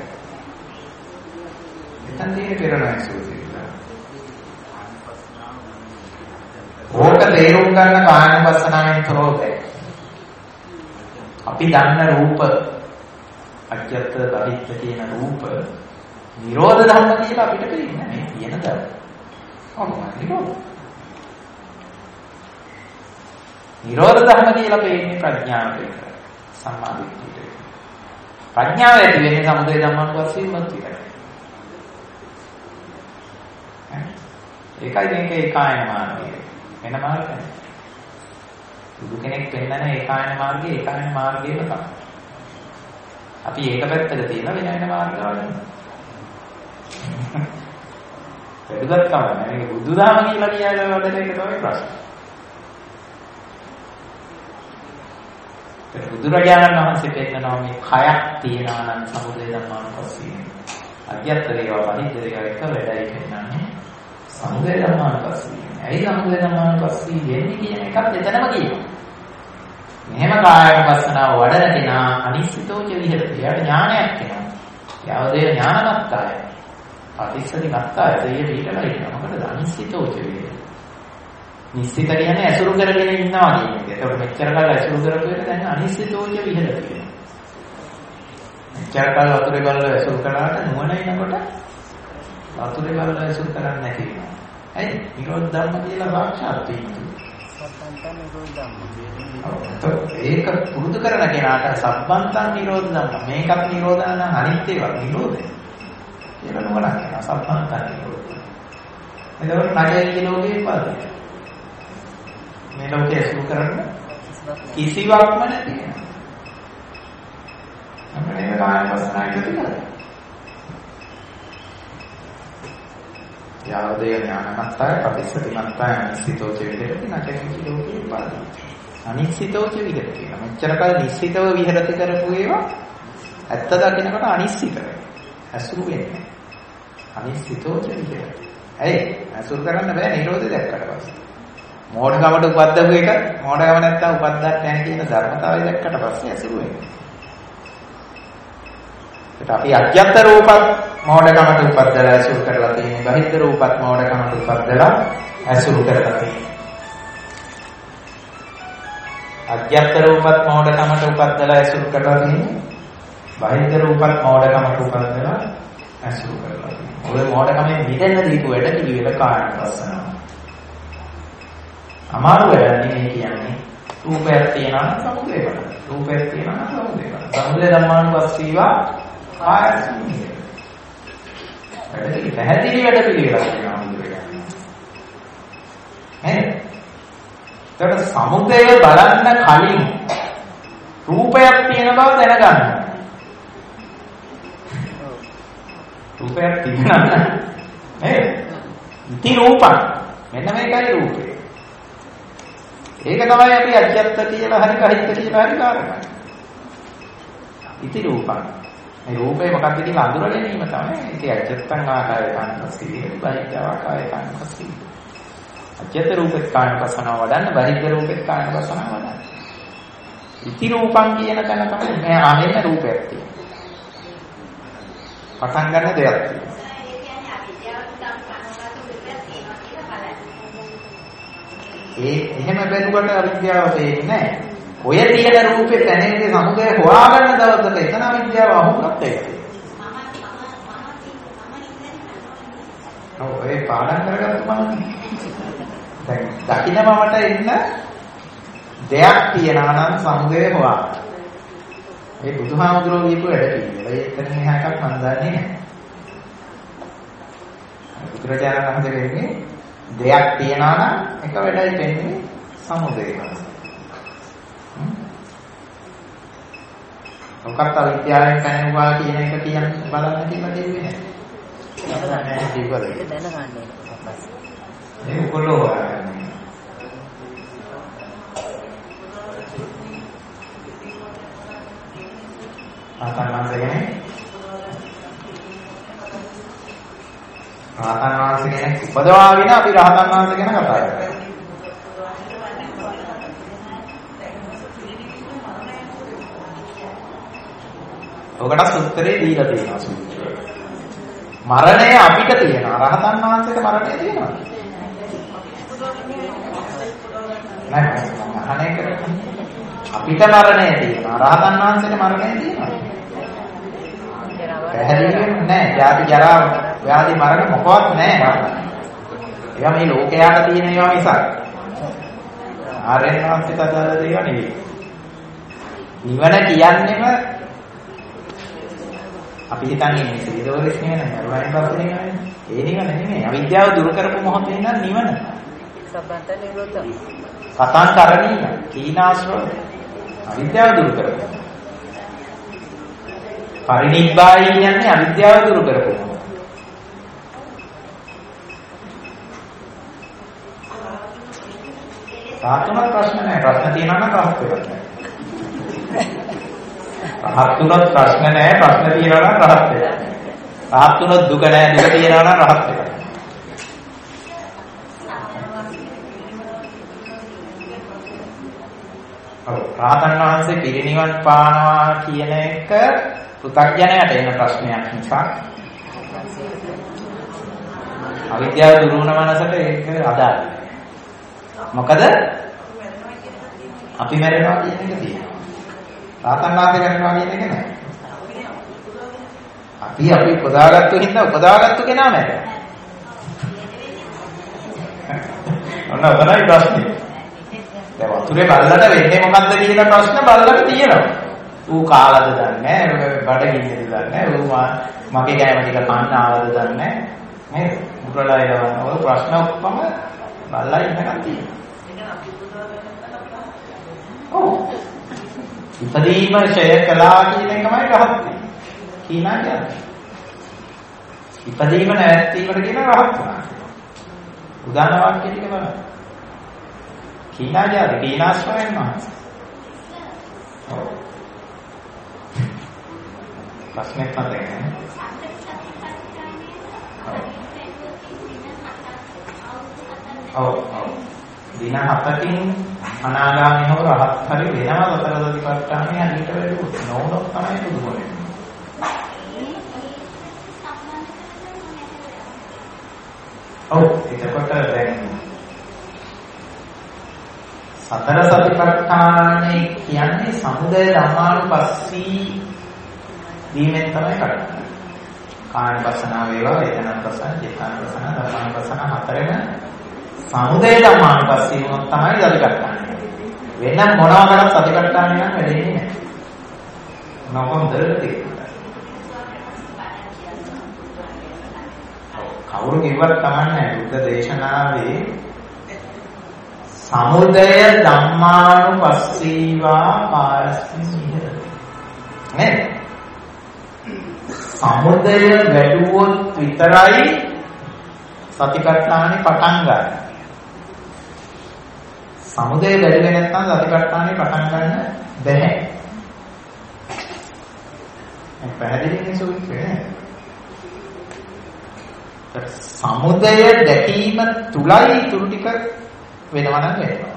එතන තියෙන පෙරණයි සූත්‍රය. ඕක තේරුම් ගන්න කායනුපස්සනාවෙන් තොරව අපි දන්න රූප අජ්ජත් බහිත්ත කියන රූප නිරෝධ ධර්ම කියලා අපිට පේන්නේ මේ කියන දේ. කොහොමද නිරෝධ? නිරෝධ ධර්ම කියලා පේන්නේ ප්‍රඥාවට විතරයි. සම්මාදිට්ඨියට. ප්‍රඥාව ඇති වෙන්නේ සමුදය ධම්මානුපස්සීවමත් විතරයි. ඒකයි මේක ඒකායන මාර්ගය. වෙන මාර්ගයක්. බුදු කෙනෙක් පෙන්නන ඒකායන මාර්ගය ඒකායන මාර්ගයම තමයි. අපි ඒක පැත්තක තියෙන වෙන වෙන මාර්ග වල. වැදගත් තමයි. මේක බුදුදහම කියලා කියන වලට ඒක තමයි ප්‍රශ්නේ. බුදුරජාණන් වහන්සේ පෙන්නනවා මේ කයක් තියනවා නම් සමුදය ධම්මානුපස්සීව. අධ්‍යත්ත දේවා පරිද්ද දේවා එක වැඩයි පෙන්නන්නේ. සමුදය ධම්මානුපස්සීව. ඇයි සමුදය ධම්මානුපස්සීව වෙන්නේ කියන එකත් එතනම කියනවා. මෙහෙම කායනුපස්සනාව වඩන කෙනා අනිශ්චිතෝච විහෙරති. එයාට ඥානයක් එනවා. යවදේ ඥානමත්තාය. පටිච්චසමුප්පාදේ නැත්තා එතේ පිටලා ඉන්නවා. මොකද අනිශ්චිතෝච වේද. නිශ්චිත කියන්නේ ඇසුරු කරගෙන ඉන්නවා කියන එක. ඒකට මෙච්චර කාල ඇසුරු කරපු එක දැන් අනිශ්චිතෝච විහෙරති කියනවා. මෙච්චර කාල වතුරේ බලලා ඇසුරු කරාට නුවණ එනකොට වතුරේ බලලා ඇසුරු කරන්නේ නැති වෙනවා. ඇයි? නිරෝධ ධර්ම කියලා සාක්ෂාත් වෙන්නේ. සත්‍යන්තං නිරෝධ ධම්ම. ඒක පුරුදු කරන කෙනාට සබ්බන්තං නිරෝධ ධම්ම. මේකත් නිරෝධන නම් අනිත් ඒවා නිරෝධය. ඒක නුවණක් වෙනවා සබ්බන්තං නිරෝධ. එතකොට නැගී ලෝකේ පාදේ. මේ ලෝකයේ ඇසුරු කරන්න කිසිවක්ම නැති වෙනවා. අපේ මේ කාය වස්නායි දෙතිලා. යාවදේ ඥානමත්තය පටිච්චසමුප්පාදය අනිශ්චිතෝච විහෙරති නැකෙන්නේ ලෝකේ පාදේ. අනිශ්චිතෝච විහෙරති. මෙච්චර කාල නිශ්චිතව විහෙරති කරපු ඒවා ඇත්ත දකින්නකොට අනිශ්චිතයි. ඇසුරු වෙන්නේ. අනිශ්චිතෝච විහෙරති. ඇයි? ඇසුරු කරන්න බෑ නිරෝධය දැක්කට පස්සේ. මෝඩකමට උපද්දපු එක මෝඩකම නැත්තම් උපද්දක් නැහැ කියන ධර්මතාවය දැක්කට පස්සේ ඇසුරු වෙන්නේ. ඒත් අපි අජ්‍යත්ත රූපත් මෝඩකමට උපද්දලා ඇසුරු කරලා තියෙන්නේ. බහිද්ද රූපත් මෝඩකමට උපද්දලා ඇසුරු කරලා තියෙන්නේ. අජ්‍යත්ත රූපත් මෝඩකමට උපද්දලා ඇසුරු කරලා තියෙන්නේ. බහිද්ද රූපත් මෝඩකමට උපද්දලා ඇසුරු කරලා තියෙන්නේ. ඔය මෝඩකමෙන් මිදෙන්න දීපු වැඩ පිළිවෙල කායන වස්සනවා. අමාරු වැඩ නෙමෙයි කියන්නේ. රූපයක් තියෙනවා නම් සමුදේ බලන්න. රූපයක් තියෙනවා නම් සමුදේ බලන්න. සමුදේ ධම්මානුපස්සීවා කායසමුදේ. වැඩි පැහැදිලි වැඩ පිළිවෙලක් තියෙනවා මුදුරේ. නේද? ඒකට සමුදය බලන්න කලින් රූපයක් තියෙන බව දැනගන්න. රූපයක් තියෙනවා නේද? ඉති රූපං. මෙන්න මේකයි රූපේ. ඒක තමයි අපි අජ්‍යත්ත කියලා හරි කහිත කියලා හරි කාරණා. ඉති රූපං. මේ රූපේ මොකක්ද කියලා අඳුර ගැනීම තමයි. ඒකේ අජ්‍යත්තං ආකාරය කාණ්ඩස්කී බහිද්ධාකාරය කාණ්ඩස්කී. අජ්‍යත්ත රූපේ කාණ්ඩපසනාව වඩන්න බහිද්ධ රූපේ කාණ්ඩපසනාව වඩන්න. ඉති රූපං කියන තැන තමයි මේ ආනෙන්න රූපයක් තියෙන්නේ. පටන් ගන්න දෙයක් තියෙනවා. එහෙම බැලුවට අවිද්‍යාව තේරෙන්නේ නැහැ. ඔය තියෙන රූපේ තැනෙන්නේ සමුදය හොයාගන්න දවසට එතන අවිද්‍යාව අහුනත් ඒක. ඔය පාඩම් කරගත්තු මමනේ. දැන් දකින්න මමට ඉන්න දෙයක් තියනවා නම් සමුදය හොයාගන්න. ඒ බුදුහාමුදුරුවෝ කියපු වැඩ පිළිවෙල. එතන එහා එකක් මම දන්නේ නැහැ. බුදුරජාණන් වහන්සේ කියන්නේ දෙයක් තියනවා නම් එක වැඩයි වෙන්නේ සමුදය වල. මොකක්ද අවිද්‍යාවෙන් පැනෙනවා කියන එක කියන්න බලන්න කියලා දෙන්නේ නැහැ. ඒක දැනගන්නේ. ඒක කොල්ලෝ හොයාගන්නේ. රහතන් වහන්සේ කෙනෙක් උපදවාගෙන අපි රහතන් වහන්සේ ගැන කතා කරනවා. ඔකට සූත්‍රේ දීලා තියෙනවා සූත්‍රය. මරණය අපිට තියෙනවා. රහතන් වහන්සේට මරණය තියෙනවා. නෑ අහන්නේ කරන්නේ. අපිට මරණය තියෙනවා. රහතන් වහන්සේට මරණය තියෙනවා. පැහැදිලිවම නෑ. ජාති ජරා ව්‍යාධි මරණ මොකවත් නෑ. ඒවා මේ ලෝකයට තියෙන ඒවා මිසක් ආර්යයන් වහන්සේට අදාළ දේවා නෙවෙයි. නිවන කියන්නේම අපි හිතන්නේ මේ සීලවලස් නෙවෙයි නේද? වයින් පස්සේ නෙවෙයි. ඒ නිවන නෙමෙයි. අවිද්‍යාව දුරු කරපු මොහොතේ ඉන්න නිවන. සබ්බන්ත නිරෝධ. කතාන් කරණීය. කීනාශ්‍රව. අවිද්‍යාව දුරු කරපු. පරිනිබ්බායි කියන්නේ අවිද්‍යාව දුරු කරපු. තාතුණක් ප්‍රශ්න නැහැ. ප්‍රශ්න තියෙනවා නම් රහත් වෙන්න. රහත් තුනක් ප්‍රශ්න නැහැ. ප්‍රශ්න තියෙනවා නම් රහත් වෙන්න. රහත් තුනක් දුක නැහැ. දුක තියෙනවා නම් රහත් වෙන්න. රහතන් වහන්සේ පිරිනිවන් පානවා කියන එක පෘථග්ජනයට එන ප්‍රශ්නයක් නිසා අවිද්‍යාව දුරු වුණ මනසට ඒක අදාළයි. මොකද අපි මැරෙනවා කියන එක තියෙනවා. රාතන් වාගේ මැරෙනවා කියන එක නෑ. අපි උපදාගත්තු හින්දා උපදාගත්තු කෙනා මැරෙනවා. ඔන්න ඔතනයි ප්‍රශ්නේ. දැන් වතුරේ බල්ලට වෙන්නේ මොකද්ද කියන ප්‍රශ්න බල්ලට තියෙනවා. ඌ කාලද දන්නේ නැහැ, බඩගින්නේද දන්නේ නැහැ, ඌ මගේ කෑම ටික කන්න ආවද දන්නේ නැහැ. නේද? උරලා එනවා. ඔය ප්‍රශ්න ඔක්කොම බල්ලා ඉන්නකම් තියෙනවා. ඔව්. ඉපදීම ඡය කළා කියන එකමයි රහත් වෙන්නේ. කීනා කියන්නේ. ඉපදීම නැවැත්වීමට කියන රහත් වුණා. උදාන වාක්‍ය ටික බලන්න. කීනා කියන්නේ කීනාස්වරයෙන් මහත්. ඔව්. ප්‍රශ්නේ තමයි. ඔව්. දින 7කින් අනාගාමී හෝ රහත් හරි වෙනම සතර සතිපට්ඨානය අනිට වැඩුවොත් නෝනොත් තමයි දුරුවෙන්නේ. ඔව් එතකොට දැන් සතර සතිපට්ඨානය කියන්නේ සමුදය ධම්මානුපස්සී දීමෙන් තමයි කරන්නේ. කායනුපස්සනාව වේවා වේදනානුපස්සන චිත්තානුපස්සන ධම්මානුපස්සන හතරෙම සමුදය ධම්මානුපස්සී වුණොත් තමයි සතිපට්ඨානය. වෙන මොනවා කරත් සතිපට්ඨානය නම් වැඩෙන්නේ නැහැ. මොකක්ද තියෙන්නේ? කවුරු කිව්වත් කමන්නේ බුද්ධ දේශනාවේ සමුදය ධම්මානුපස්සීවා පාරස්මිහිර නේද? සමුදය වැඩුවොත් විතරයි සතිපට්ඨානෙ පටන් ගන්න. සමුදය වැඩුවේ නැත්නම් සතිපට්ඨානෙ පටන් ගන්න බැහැ. මේ පැහැදිලිනේ සුවින්නේ. සමුදය දැකීම තුලයි තුරු ටික වෙනවා නම් වෙනවා.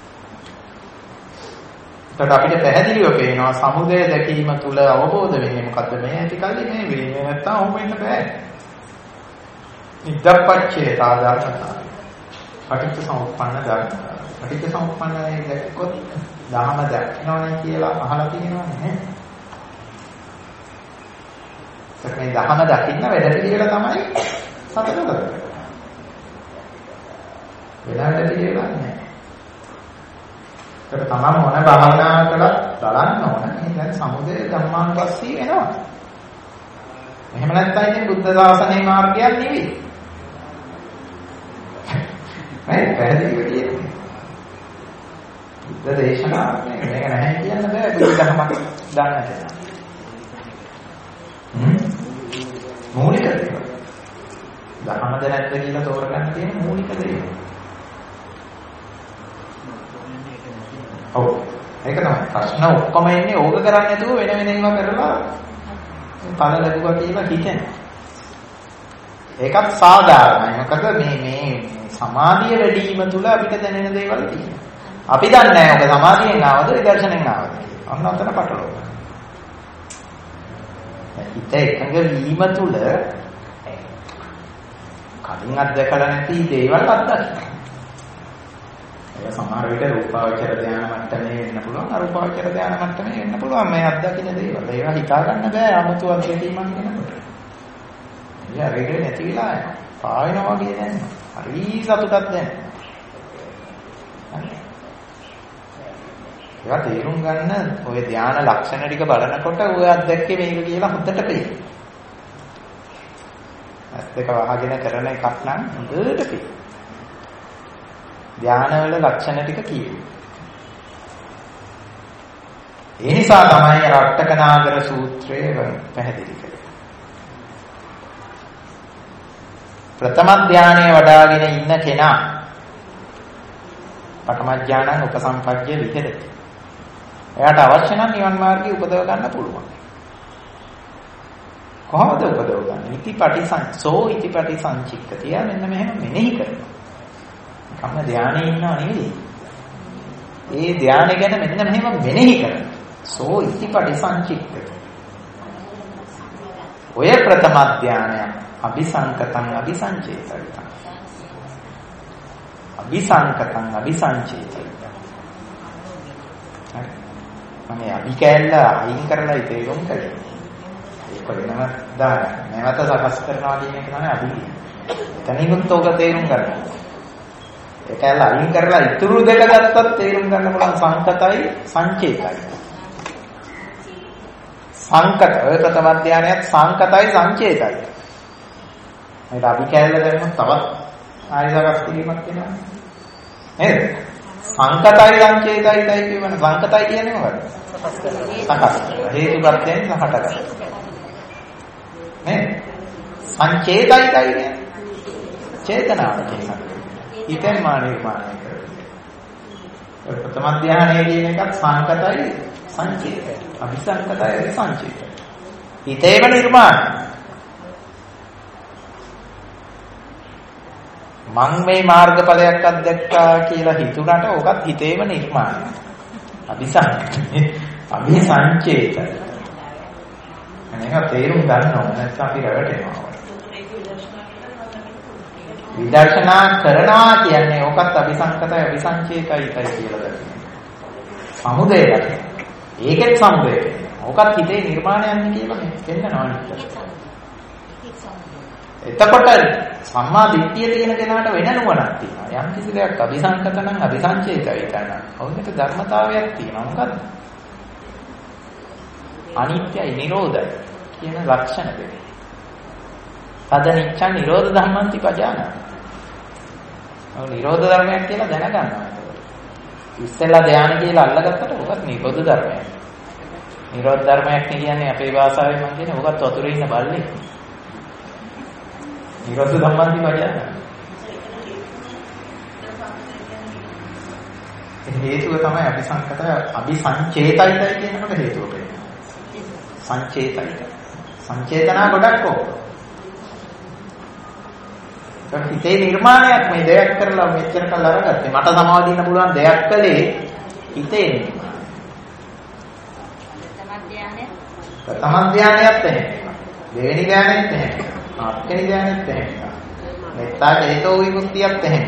ඒකට අපිට පැහැදිලිව පේනවා සමුදය දැකීම තුල අවබෝධ වෙන්නේ මොකද්ද මේ ඇති කල්ලි මේ වෙන්නේ නැත්තම් ඔහොම වෙන්න බෑ. ඉද්දපච්චේ සාධාරණතාවය. පටිච්ච සමුප්පන්න ධර්මතාවය. පටිච්ච සමුප්පන්නනේ දැක්කොත් ධහම දැක්නවනේ කියලා අහලා තියෙනවනේ නේ. මේ ධහම දකින්න වැඩ පිළිවෙල තමයි සතර කරන්නේ. වෙලාවට පිළිවෙලක් නැහැ. ඒක තමයි මොන භාවනා කළත් බලන්න ඕන. මේ දැන් සමුදය ධම්මානුපස්සී වෙනවා. එහෙම නැත්නම් ඉතින් බුද්ධ ශාසනයේ මාර්ගයක් නෙවෙයි. මේ පැහැදිලිව කියන්නේ. බුද්ධ දේශනාවක් මේක නැහැ කියන්න බෑ බුද්ධ ධර්මයක් දන්න කෙනා. මූලික දේවල්. ධර්මද නැද්ද කියලා තෝරගන්න තියෙන මූලික දේවල්. ඔව් ඒක තමයි ප්‍රශ්න ඔක්කොම එන්නේ ඕක කරන්නේ නැතුව වෙන වෙන ඒවා කරලා පළ ලැබුවා කියලා හිතෙන. ඒකත් සාධාරණයි. මොකද මේ සමාධිය වැඩි වීම තුල අපිට දැනෙන දේවල් තියෙනවා. අපි දන්නේ නැහැ ඔක සමාධියෙන් ආවද විදර්ශනෙන් ආවද කියලා. අන්න අතන පටලවනවා. හිත එකඟ වීම තුල කලින් අත්දැකලා නැති දේවල් අත්දකින්න. ඒක සමහර විට රූපාවචර ධානය මට්ටමේ වෙන්න පුළුවන් අරූපාවචර ධානය මට්ටමේ වෙන්න පුළුවන් මේ අත්දකින්න දේවල්. ඒවා හිතා ගන්න බෑ 아무තු අත්දැකීමක් වෙනකොට. එයා රෙඩේ නැති වෙලා යනවා. පාවෙනවා වගේ දැනෙනවා. හරි සතුටක් දැනෙනවා. ඒවා තේරුම් ගන්න ඔය ධාන ලක්ෂණ ටික බලනකොට ඔය අත්දැක්කේ මේක කියලා හොඳට පේනවා. ඇස් දෙක වහගෙන කරන එකක් නම් හොඳට පේනවා. ධානවල ලක්ෂණ ටික කියනවා. ඒ නිසා තමයි රට්ටකනාගර සූත්‍රය පැහැදිලි කළේ. ප්‍රථම ධානයේ වඩාගෙන ඉන්න කෙනා පඨම ඥානං උපසම්පජ්ජ විහෙරති. එයාට අවශ්‍ය නම් නිවන් මාර්ගය උපදව ගන්න පුළුවන්. කොහොමද උපදව ගන්න? ඉතිපටිසංසෝ ඉතිපටිසංචික්කතිය මෙන්න මෙහෙම මෙනෙහි කරනවා. කම්ම ධානයේ ඉන්නව නෙවෙයි. ඒ ධානය ගැන මෙන්න මෙහෙම මෙනෙහි කරනවා. සෝ ඉතිපටිසංචික්කති. ඔය ප්‍රථම ධානය අபிසංකතං අபிසංචේතිතං. අபிසංකතං අபிසංචේතිතං. මම අභි කැලල අයින් කරලා තේරුම් කරේ. ඒක වෙනම දාන. නැවත සකස් කරනවා කියන එක තමයි අභි කියන්නේ. එතනිනුත් ඔක තේරුම් ගන්න. ඒ කැලල අයින් කරලා ඉතුරු දෙක ගත්තත් තේරුම් ගන්න පුළුවන් සංකතයි සංචේතයි. සංකත ඔය ප්‍රථම ධානයත් සංකතයි සංචේතයි. මේක අභි කැලල දැම්මොත් තවත් ආයෙ සකස් කිරීමක් වෙනවා. නේද? සංකතයි සංචේතයි කියන සංකතයි කියන්නේ මොකද්ද? සකස් හේතුපත්යෙන් හටගන්න. නේද? සංචේතයි කියන්නේ චේතනාව කියන්නේ. හිතෙන් නිර්මාණය කරන්නේ. ඔය ප්‍රථම ධානයේ කියන එකත් සංකතයි සංචේතයි. අபிසංකතයි සංචේතයි. හිතේම නිර්මාණය. මං මේ මාර්ගඵලයක් අත්දැක්කා කියලා හිතුණට ඕකත් හිතේම නිර්මාණය. අபிසංචේතයි. මේක තේරුම් ගන්න ඕන නැත්නම් අපි රැවටෙනවා. විදර්ශනා කරනවා කියන්නේ ඕකත් අபிසංකතයි අபிසංචේතයි කියලා කියනවා. සමුදය දකින්න. ඒකෙත් සමුදය. ඕකත් හිතේ නිර්මාණයන්නේ කියලා කියනවා නේද? එතකොට සම්මා දිට්ඨිය තියෙන කෙනාට වෙන නුවණක් තියෙනවා. යම් කිසි දෙයක් අபிසංකත නම් අபிසංචේතයි කරනවා. ඔන්නක ධර්මතාවයක් තියෙනවා. මොකද්ද? අනිත්‍යයි නිරෝධයි කියන ලක්ෂණ දෙක. තද නිච්ඡ නිරෝධ ධම්මන්ති පජානාති. ඔව් නිරෝධ ධර්මයක් කියලා දැනගන්නවා. ඉස්සෙල්ලා ධානය කියලා අල්ලගත්තට ඔකත් නිරෝධ ධර්මයක්. නිරෝධ ධර්මයක් කියන්නේ අපේ භාෂාවෙන් මම කියන්නේ ඔකත් වතුරේ ඉන්න බල්ලෙක්. නිරෝධ ධම්මන්ති පජානාති. හේතුව තමයි අபிසංකත අபிසංචේතයිතයි කියනකොට හේතුව වෙන්නේ. සංචේතයිත. සංචේතනා ගොඩක් ඕක. ඒක හිතේ නිර්මාණයක් මේ දෙයක් කරලා මෙච්චර කල් අරගත්තේ. මට සමාදින්න පුළුවන් දෙයක් කළේ හිතේ නිර්මාණය. ප්‍රථම ධානයත් එහෙම. දෙවෙනි ධානයත් එහෙම. හත්වෙනි ධානයත් එහෙම. මෙත්තා චේතෝ විමුක්තියත් එහෙම.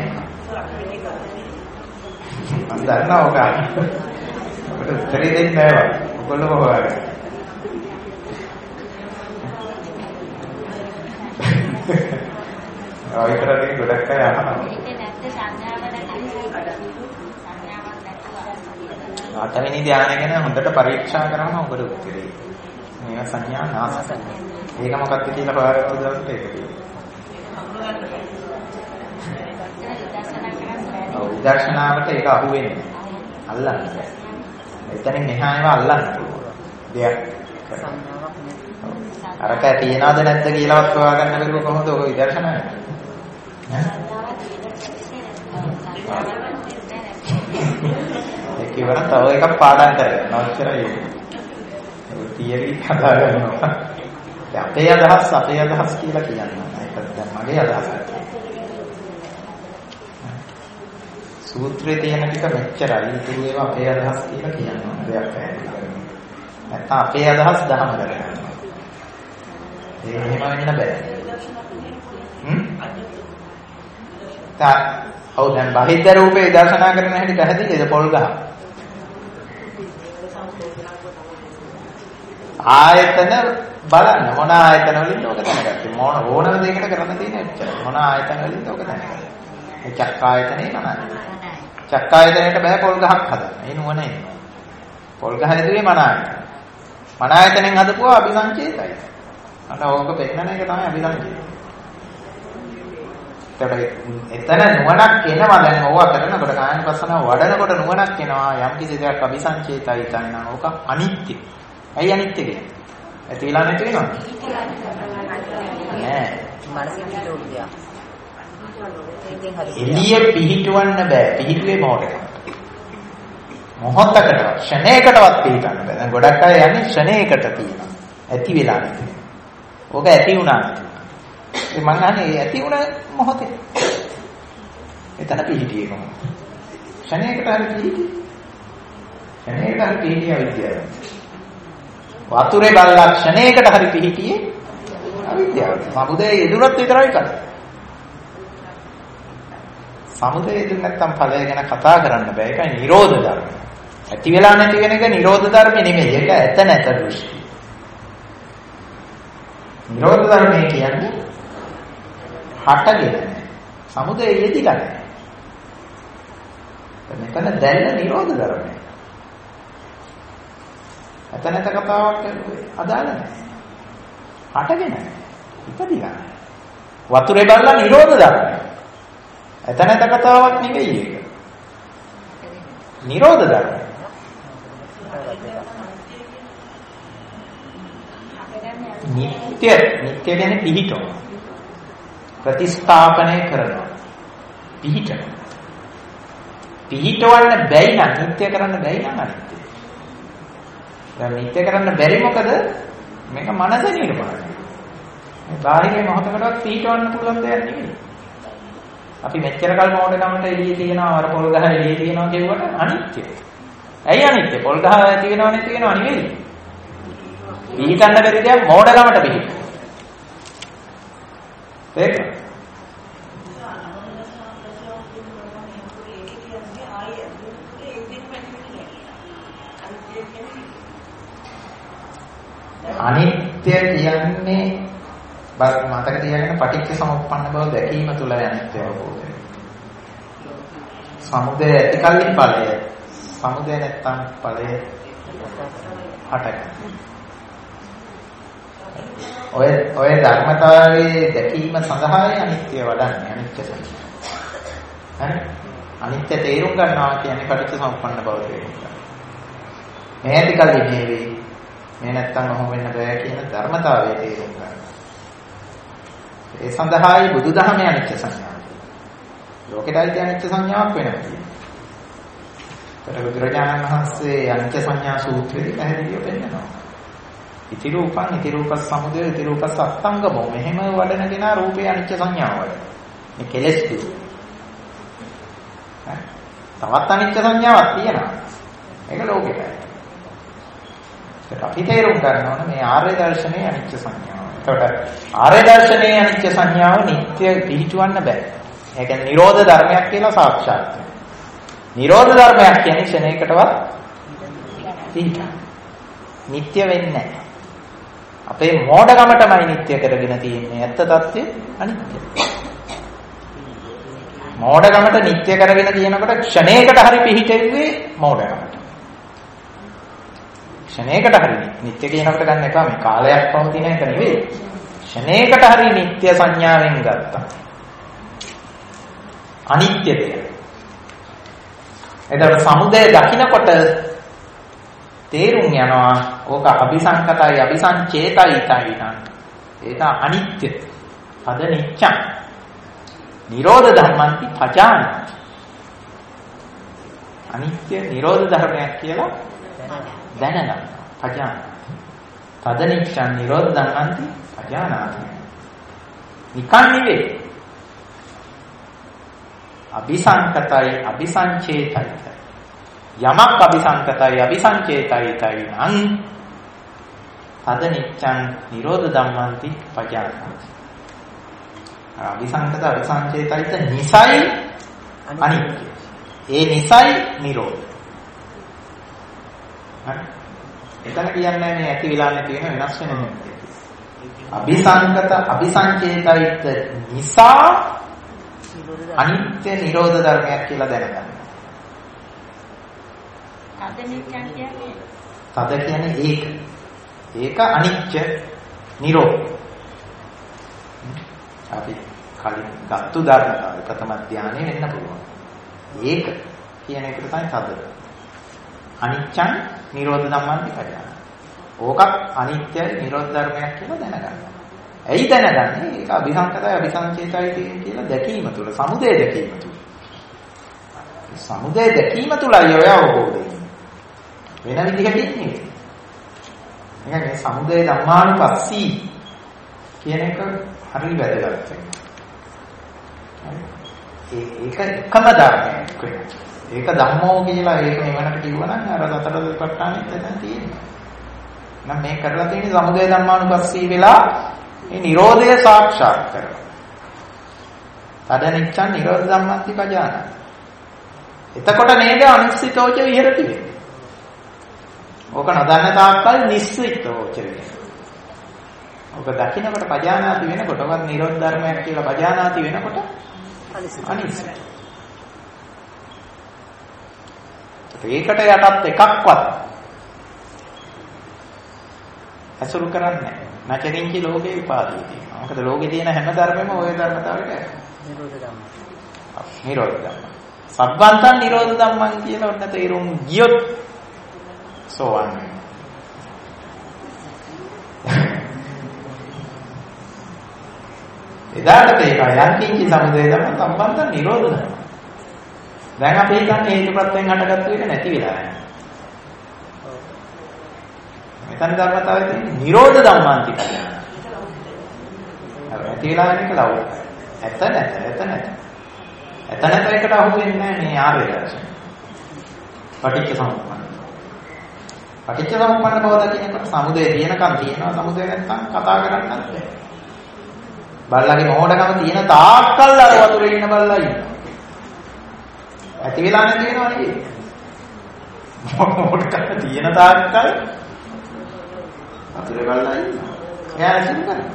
මම දන්නවා ඔක. ඔකට උත්තරේ දෙන්නේ නැහැ. ඔයගොල්ලෝ කොහොමද? ආයතරදී ගොඩක් අය අහනවා. අටවෙනි ධානය ගැන හොඳට පරීක්ෂා කරනවා ඔබට උත්තරේ. මේක සංඥා නාසක. ඒක මොකක්ද කියලා හොයාගන්න උදාහරණයක් ඒක තියෙනවා. විදර්ශනාවට ඒක අහු වෙන්නේ. අල්ලන්න බෑ. එතනින් එහාම අල්ලන්න පුළුවන්. දෙයක් සංඥාවක් නෑ. අරක තියනවද නැද්ද කියලාවත් හොයාගන්න බැරුව කොහොමද ඔය විදර්ශනාව? ඒක ඉවර තව එකක් පාඩම් කරගන්න අවශ්‍යයි. ඒ තියරි කතා කරනවා. අපේ අදහස් කියලා කියනවා. ඒක දැන් මගේ අදහස. සූත්‍රයේ තියෙන ටික මෙච්චරයි. ඉතින් ඒවා අපේ අදහස් කියලා කියනවා. දෙයක් පැහැදිලි කරනවා. නැත්නම් අපේ අදහස් දහම කරගන්නවා. ඒක එහෙම වෙන්න බෑ. ඔව් දැන් බාහිර රූපේ දර්ශනා කරන හැටි පැහැදිලිද පොල් ගහ? ආයතන බලන්න මොන ආයතන වලින්ද ඔක දැනගත්තේ? මොන ඕනම දෙයකට කරන්න තියෙන එච්චර. මොන ආයතන වලින්ද ඔක දැනගත්තේ? මේ චක්කායතනේ නනයි. චක්කායතනයට බෑ පොල් ගහක් හදන්න. ඒ නුවණ එනවා. පොල් ගහ හැදුවේ මන ආයතන. මන ආයතනෙන් හදපුවා අபிසංචේතයි. අන්න ඕක පෙන්නන එක තමයි අபிසංචේතය. එතන නුවණක් එනවා දැන් ඕවා කරනකොට කායනුපස්සනාව වඩනකොට නුවණක් එනවා යම් කිසි දෙයක් අபிසංචේතයි තනනම් ඕක අනිත්‍ය. ඇයි අනිත්‍ය කියන්නේ? ඇති වෙලා නැති වෙනවද? නෑ. මානසික විද්‍යාව. එළිය පිහිටවන්න බෑ. පිහිටුවේ මොහොතකට. මොහොතකට ක්ෂණයකටවත් පිහිටන්න බෑ. දැන් ගොඩක් අය යන්නේ ක්ෂණයකට තියෙනවා. ඇති වෙලා නැති. ඕක ඇති වුණා නැති. ඒ මං අහන්නේ ඇති වුණ මොහොතේ. එතන පිහිටියේ කොහොමද? ක්ෂණයකට හරි පිහිටි. ක්ෂණයකට හරි පිහිටිය විද්‍යාව. වතුරේ බලලා ක්ෂණයකට හරි පිහිටියේ අවිද්‍යාව. සමුදය යෙදුනොත් විතරයි කරන්නේ. සමුදය යෙදුන නැත්නම් ඵලය ගැන කතා කරන්න බෑ. ඒකයි නිරෝධ ධර්ම. ඇති වෙලා නැති වෙන එක නිරෝධ ධර්ම නෙමෙයි. ඒක ඇත නැත දෘෂ්ටි. නිරෝධ ධර්මය කියන්නේ හටගෙන නැහැ. සමුදය යෙදිලා නැහැ. මෙතන දැල්ල නිරෝධ ධර්මය. ඇත නැත කතාවක් අදාළ නැහැ. හටගෙන නැහැ. ඉපදිලා නැහැ. වතුරේ බලලා නිරෝධ ධර්මය. ඇත නැත කතාවක් නෙවෙයි ඒක. නිරෝධ ධර්මය. නිත්‍ය කියන්නේ පිහිටව. ප්‍රතිස්ථාපනය කරනවා. පිහිටවන්න බැයි නම් නිත්‍ය කරන්න බැයි නම් අනිත්‍ය. දැන් නිත්‍ය කරන්න බැරි මොකද? මේක මනස නිර්මාණය. මේ බාහිරේ මොහොතකටවත් පිහිටවන්න පුළුවන් දෙයක් නෙවෙයි. අපි මෙච්චර කල් මොඩකමට එළියේ තියනවා අර පොල් ගහ එළියේ තියනවා කියුවට අනිත්‍යයි. ඇයි අනිත්‍ය? පොල් ගහ ඇති වෙනව නැති වෙනව නෙවෙයි. පිහිටන්න බැරි දෙයක් මොඩකමට පිහිට. ඒක අනිත්‍ය කියන්නේ මතක තියාගන්න පටිච්ච සමුප්පන්න බව දැකීම තුළ අනිත්‍ය අවබෝධය. සමුදය ඇති කලින් ඵලය. සමුදය නැත්තම් ඵලය හටගන්න. ඔය ධර්මතාවයේ දැකීම සඳහායි අනිත්‍ය වඩන්නේ අනිත්‍ය සංඥා. හරි? අනිත්‍ය තේරුම් ගන්නවා කියන්නේ පටිච්ච සමුප්පන්න බව තේරුම් ගන්න. මේ ඇති කලින් නෙවෙයි. මේ නැත්තම් ඔහොම වෙන්න බෑ කියන ධර්මතාවයේ තේරුම් ගන්න. ඒ සඳහායි බුදුදහමේ අනිත්‍ය සංඥාව. ලෝකෙටයි අනිත්‍ය සංඥාවක් වෙනවා. ඒතර බුදුරජාණන් වහන්සේ අනිත්‍ය සංඥා සූත්‍රයේ පැහැදිලිව පෙන්නනවා. ඉති රූපස් සමුදය ඉති රූපස් අස්තංගමෝ මෙහෙම වඩන කෙනා රූපේ අනිත්‍ය සංඥාව වඩන. මේ කෙලෙස් දුරු. තවත් අනිත්‍ය සංඥාවක් තියෙනවා. ඒක ලෝකෙටයි. අපි තේරුම් ගන්න ඕන මේ ආර්ය දර්ශනයේ අනිත්‍ය සංඥාව. එතකොට ආර්ය දර්ශනයේ අනිත්‍ය සංඥාව නිට්ටය පිළිටවන්න බෑ. ඒ කියන්නේ නිරෝධ ධර්මයක් කියලා සාක්ෂාත් වෙනවා. නිරෝධ ධර්මයක් කියන්නේ ක්ෂණයකටවත් පිළිටන. නිට්ටය වෙන්නේ නැහැ. අපේ මෝඩකමටමයි නිට්ටය කරගෙන තියෙන්නේ. ඇත්ත తත්ත්වය අනිත්‍ය. මෝඩකමට නිට්ටය කරගෙන තියෙනකොට ක්ෂණයකට හරි පිළිටෙන්නේ මෝඩකමට. ක්ෂණයකට හරි නිත්‍ය කියනකට ගන්න එපා මේ කාලයක් පවතින එක නෙවෙයි. ක්ෂණයකට හරි නිත්‍ය සංඥාවෙන් ගත්තා. අනිත්‍ය දෙය. එතකොට සමුදය දකින්නකොට තේරුම් යනවා ඕක අபிසංකතයි අபிසංචේතයි තයින. ඒක අනිත්‍ය. පද නිච්ඡං. නිරෝධ ධර්මන්ති පජානති. අනිත්‍ය නිරෝධ ධර්මයක් කියලා දැනගන්න. පජානති. පද නිච්ඡං නිරෝධ ධර්මන්ති පජානති. නිකන් නෙවෙයි. අபிසංකතයි අபிසංචේතයි. යමක් අபிසංකතයි අபிසංචේතයි තයිනං තද නිච්ඡං නිරෝධ ධම්මන්ති පජානති. අபிසංකත අபிසංචේතයිත නිසයි අනිත්‍ය. ඒ නිසයි නිරෝධ. හරි. එතන කියන්නේ මේ ඇති විලා නැති වෙන වෙනස් වෙන දේ. අபிසංකත අபிසංචේතයිත නිසා අනිත්‍ය නිරෝධ ධර්මයක් කියලා දැනගන්න. තද කියන්නේ ඒක. ඒක අනිත්‍ය නිරෝධ. අපි කලින් ගත්තු ධර්මතාවය ප්‍රථම ධානයේ වෙන්න පුළුවන්. ඒක කියන එකට තමයි තද. අනිච්චං නිරෝධ ධම්මන්ති පජාන. ඕකත් අනිත්‍යයි නිරෝධ ධර්මයක් කියලා දැනගන්න. ඇයි දැනගන්නේ? ඒක අபிසංකතයි අபிසංචේතයි කියලා දැකීම තුළ, සමුදය දැකීම තුළ. සමුදය දැකීම තුළයි ඔය අවබෝධය. වෙන විදිහකින් නෙවෙයි. يعني සමුදය ධම්මානුපස්සී කියන එක හරි වැදගත්. ඒක එකම ධර්මයක් වෙනවා. ඒක ධම්මෝ කියලා ඒක නිවනට කිව්වනම් අර සතර සතිපට්ඨානෙත් එතන තියෙනවා. නම් මේ කරලා තියෙන්නේ සමුදය ධම්මානුපස්සී වෙලා මේ Nirodha සාක්ෂාත් කරනවා. තදනිච්ඡන් නිරෝධ ධම්මන්ති පජානන. එතකොට නේද අනිශ්චිතෝච විහෙරති වෙන්නේ. ඕක නොදන්න තාක්කල් නිශ්චිතෝච වෙන්නේ. ඕක දකින්නකොට පජානාති වෙනකොටවත් නිරෝධ ධර්මයක් කියලා පජානාති වෙනකොට අනිශ්චිතයි. ඒකට යටත් එකක්වත් අසුරු කරන්නේ නැහැ. නැචකින්චි ලෝකේ උපාදී තියෙනවා. මොකද ලෝකේ තියෙන හැම ධර්මෙම ওই ධර්මතාවයට නිරෝධ ධම්ම. නිරෝධ ධම්ම. සබ්බන්තං නිරෝධ ධම්මං කියලා ඔන්න තේරුම් ගියොත් සෝවන් වෙනවා. එදාට තේරෙනවා යන්කින්චි සමුදය ධම්ම සම්බන්තං නිරෝධ ධම්ම. දැන් අපි හිතන්නේ හේතුප්‍රත්‍යයෙන් හටගත්තු එක නැති වෙලා යනවා. මෙතන ධර්මතාවය තියෙන්නේ නිරෝධ ධම්මන්ති කියලා. නැති වෙලා යන එක ලව්. ඇත නැත. ඇත නැත එකට අහු වෙන්නේ නැහැ මේ ආර්ය දර්ශනය. පටිච්ච සමුප්පන්න. පටිච්ච සමුප්පන්න බව දකින්නකොට සමුදය තියෙනකම් තියෙනවා. සමුදය නැත්නම් කතා කරන්නත් බැහැ. බල්ලාගේ මොහොතකම තියෙන තාක්කල් අර වතුරේ ඉන්න බල්ලා ඉන්නවා. ඇති වෙලා නැති වෙනව නෙවෙයි. මොකටද තියෙන තාක්කල් වතුරේ බල්ලා ඉන්නවා. එයා ඇසින් කරනවා.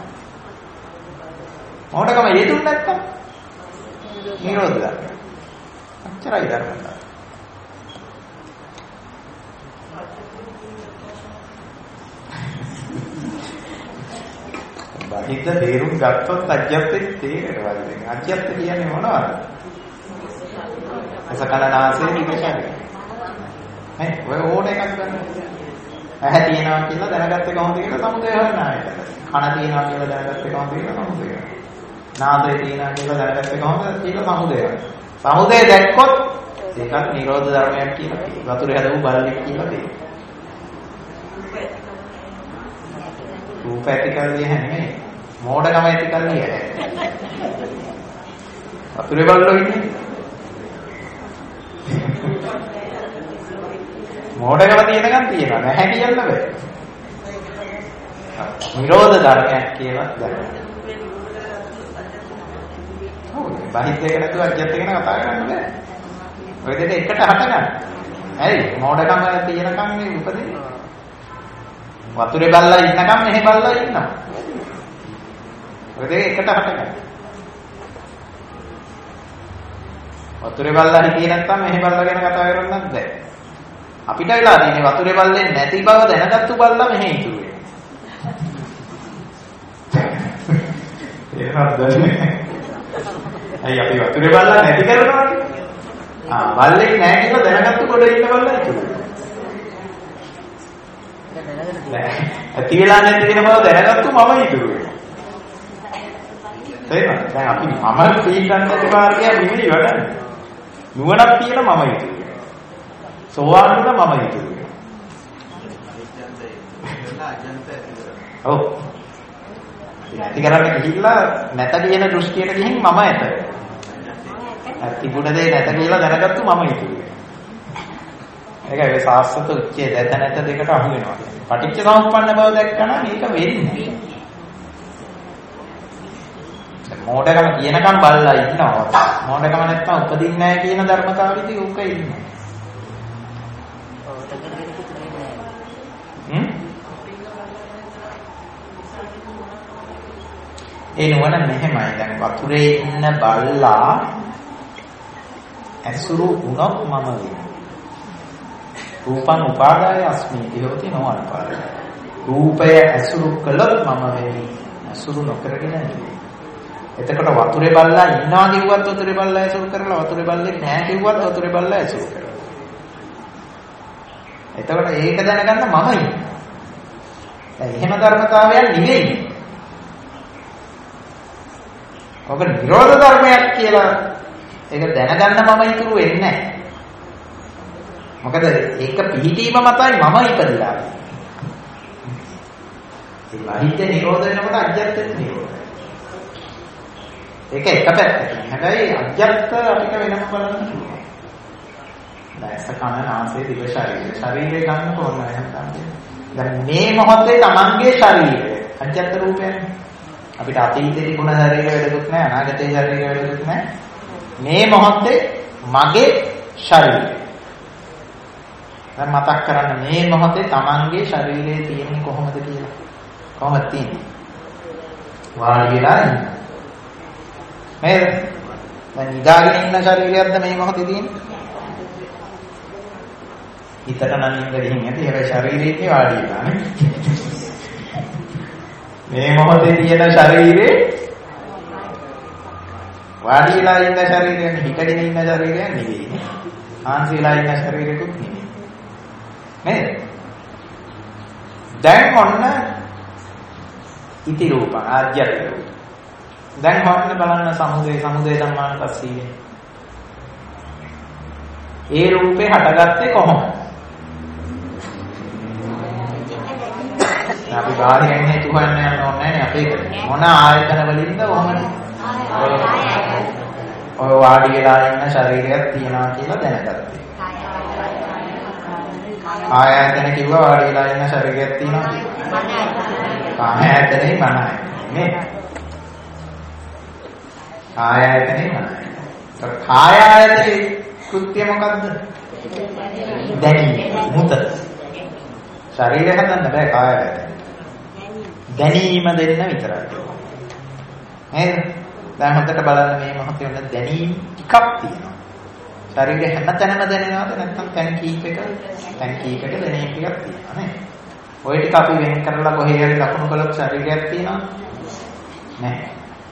මොකටකම හේතුන් නැත්තම් නිරෝධ ධර්ම. අච්චරයි ධර්මතාවය. බාහිර තේරුම් ගත්තොත් අජ්‍යත්තේ තේරෙනවා. අජ්‍යත්ත කියන්නේ මොනවද? අසකලනාසේ නිකෂාරය. නේ ඔය ඕන එකක් ගන්න. ඇහැ තියනවා කියලා දැනගත්තේ කොහොමද කියලා සමුදය හොයනවා. කන තියනවා කියලා දැනගත්තේ කොහොමද කියලා සමුදය. නාසය තියනවා කියලා දැනගත්තේ කොහොමද කියලා සමුදය. සමුදය දැක්කොත් ඒකත් නිරෝධ ධර්මයක් කියලා කියනවා. වතුර හැදපු බල්ලෙක් කියලා කියනවා. රූප ඇති කරන්නේ නෙමෙයි. මෝඩකම ඇති කරන්නේ. වතුරේ බල්ලෝ ඉන්නේ. මෝඩකම තියෙනකන් තියෙනවා. නැහැ කියන්න බෑ. නිරෝධ ධර්මයක් කියලා දැනගන්න. ඔව් බාහිත් එක නැතුව අජ්‍යත් එක ගැන කතා කරන්න බෑ. ඔය දෙක එකට හටගන්න. හරි මෝඩකම තියෙනකන් මේ උපදින්නේ. වතුරේ බල්ලා ඉන්නකම් මෙහෙ බල්ලා ඉන්නවා. ඔය දෙක එකට හටගන්න. වතුරේ බල්ලා හිටියේ නැත්නම් මෙහෙ බල්ලා ගැන කතා කරන්නත් බෑ. අපිට වෙලා තියෙන්නේ වතුරේ බල්ලේ නැති බව දැනගත්තු බල්ලා මෙහෙ ඉතුරු වෙනවා. ඇයි අපි වතුරේ බල්ලා නැති කරනවනේ? බල්ලෙක් නැහැ කියලා දැනගත්තු කොට ඉන්න බල්ලා ඉතුරු වෙනවා. ඇති වෙලා නැති වෙන බව දැනගත්තු මම ඉතුරු වෙනවා. තේරෙනවද? දැන් අපි මම තීන්දුවක් නැති මාර්ගය නෙමෙයි වඩන්නේ. නුවණක් තියෙන මම ඉතුරු වෙනවා. සෝවාන් වුණා මම ඉතුරු වෙනවා. ඔව්. නැති කරන්න ගිහිල්ලා නැත කියන දෘෂ්ටියට ගිහින් මම ඇත. තිබුණ දේ නැත කියලා දැනගත්තු මම ඉතුරු වෙනවා. ඒකයි ඒ සාස්වත උච්චේ දැත නැත දෙකට අහු වෙනවා. පටිච්ච සමුප්පන්න බව දැක්කම මේක වෙන්නේ. මෝඩකම කියනකම් බල්ලා ඉන්නවා. මෝඩකම නැත්නම් උපදින්නේ නැහැ කියන ධර්මතාවෙදී උක ඉන්නවා. ඒ නුවණ මෙහෙමයි. දැන් වතුරේ ඉන්න බල්ලා ඇසුරු වුණොත් මම වෙනවා. රූපං උපාදාය අස්මීති හොති නොඅනුපාදය. රූපය ඇසුරු කළොත් මම වෙමි. ඇසුරු නොකරගෙන නෙවෙයි. එතකොට වතුරේ බල්ලා ඉන්නවා කිව්වත් වතුරේ බල්ලා ඇසුරු කරලා වතුරේ බල්ලෙක් නැහැ කිව්වත් වතුරේ බල්ලා ඇසුරු කරලා. එතකොට ඒක දැනගන්න මම ඉන්නේ. දැන් එහෙම ධර්මතාවයක් නෙවෙයි. ඔබ නිරෝධ ධර්මයක් කියලා ඒක දැනගන්න මම ඉතුරු වෙන්නේ නැහැ. මොකද ඒක පිළිහිටීම මතයි මම ඉපදලා. ඒ බාහිර නිරෝධ වෙනකොට අජ්ජත් නිරෝධ. ඒක එක පැත්තකින්. හැබැයි අජ්ජත් අපිට වෙනම බලන්න පුළුවන්. දැස කන නාසය දිව ශරීරය ගන්න ඕන එහෙනම් තමයි. දැන් මේ මොහොතේ තමන්ගේ ශරීරය අජ්ජත් රූපයනේ. අපිට අතීතේ තිබුණ ශරීරය වැඩකුත් නැහැ, අනාගතේ ශරීරය වැඩකුත් නැහැ. මේ මොහොතේ මගේ ශරීරය. දැන් මතක් කරන්න මේ මොහොතේ Tamanගේ ශරීරයේ තියෙන්නේ කොහොමද කියලා. කොහොමද තියෙන්නේ? වාඩි වෙලා ඉන්න. මේ දැන් නිදාගෙන ඉන්න ශරීරයක්ද මේ මොහොතේ තියෙන්නේ? හිතට නම් ඉඳගෙන ඇති හැබැයි ශරීරයේ වාඩි වෙලා නේ. මේ මොහොතේ තියෙන ශරීරේ වාඩි වෙලා ඉන්න ශරීරයෙන් හිටගෙන ඉන්න ශරීරයක් නෙවෙයි. ආන්සි වෙලා ඉන්න ශරීරයකුත් නෙවෙයි. නේද? දැන් ඔන්න ඉති රූප ආධ්‍යාත්මික රූප. දැන් හොන්න බලන්න සමුදය ධම්මාන පස්සීවේ. ඒ රූපේ හටගත්තේ කොහොමද? අපි බාහිරින් හේතු හොයන්න යන්න ඕනේ නැහැ අපේ මොන ආයතන වලින්ද ඔහොමනේ. ඔය වාඩි වෙලා ඉන්න ශරීරයක් තියනවා කියලා දැනගත්තේ. ආයතන කිව්වා වාඩි වෙලා ඉන්න ශරීරයක් තියෙනවා කියලා. ආයතනේ මනයි. නේ? ආයතනේ මනයි. તો කාය ආයතනේ කෘත්‍ය මොකද්ද? දැනීම. මුත. ශරීරය හදන්න බෑ කාය ආයතනේ. දැනීම දෙන්න විතරයි. නේද? දැන් හොඳට බලන්න මේ මොහොතේ වෙන දැනීම් ටිකක් තියෙනවා. ශරීරය හැමතැනම දැනෙනවද නැත්නම් තැන් කීපයක දැනීම් ටිකක් තියෙනවා නේ. ඔය ටික අපි වෙන් කරලා කොහේ හරි ලකුණු කළොත් ශරීරයක් තියෙනවා නැහැ.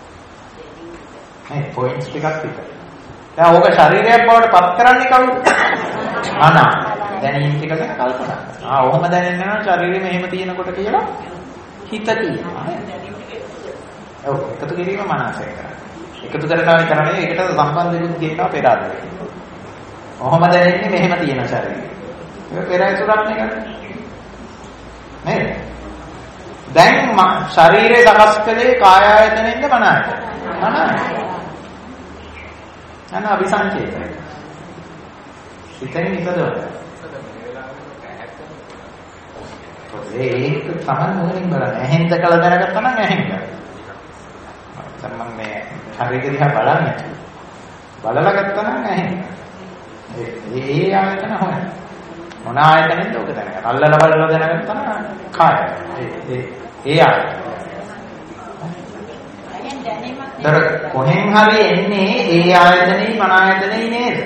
මේ පොයින්ට්ස් ටිකක් විතරයි. දැන් ඕක ශරීරයක් බවට පත් කරන්නේ කවුද? දැනීම් ටික ගැන කල්පනා කරනවා. ඔහොම දැනෙන්න නම් ශරීරෙ මෙහෙම තියෙනකොට කියලා හිත තියෙනවා. ඔව් එකතු කිරීම මනසෙන් කරන්නේ. එකතු කරනවා විතර නෙවෙයි ඒකට සම්බන්ධ වෙන්න කියනවා පෙරාදරේ. ඔහොම දැනෙන්නේ මෙහෙම තියෙන ශරීරය. ඒක පෙරයිසුරක් නේ. නේද? දැන් ශරීරය සකස් කළේ කාය ආයතනෙන්ද මන ආයතන? මන ආයතන. අන්න අபிසංකේතය. හිතෙන් හිතදොර. ඒක තමයි මොනින් බලන්නේ. ඇහෙන් දැකලා දැනගත්තා නම් ඇහෙන් ගන්න. මම මේ ශරීරය දිහා බලන්නේ. බලලා ගත්තා නම් ඇහෙන්. ඒ ආයතන හොයන. මොන ආයතනෙන්ද ඔක දැනගන්න. අල්ලලා බලලා දැනගත්තා නම් කාය. ඒ ආයතන. දර කොහෙන් හරි එන්නේ ඒ ආයතනෙයි මන ආයතනෙයි නේද?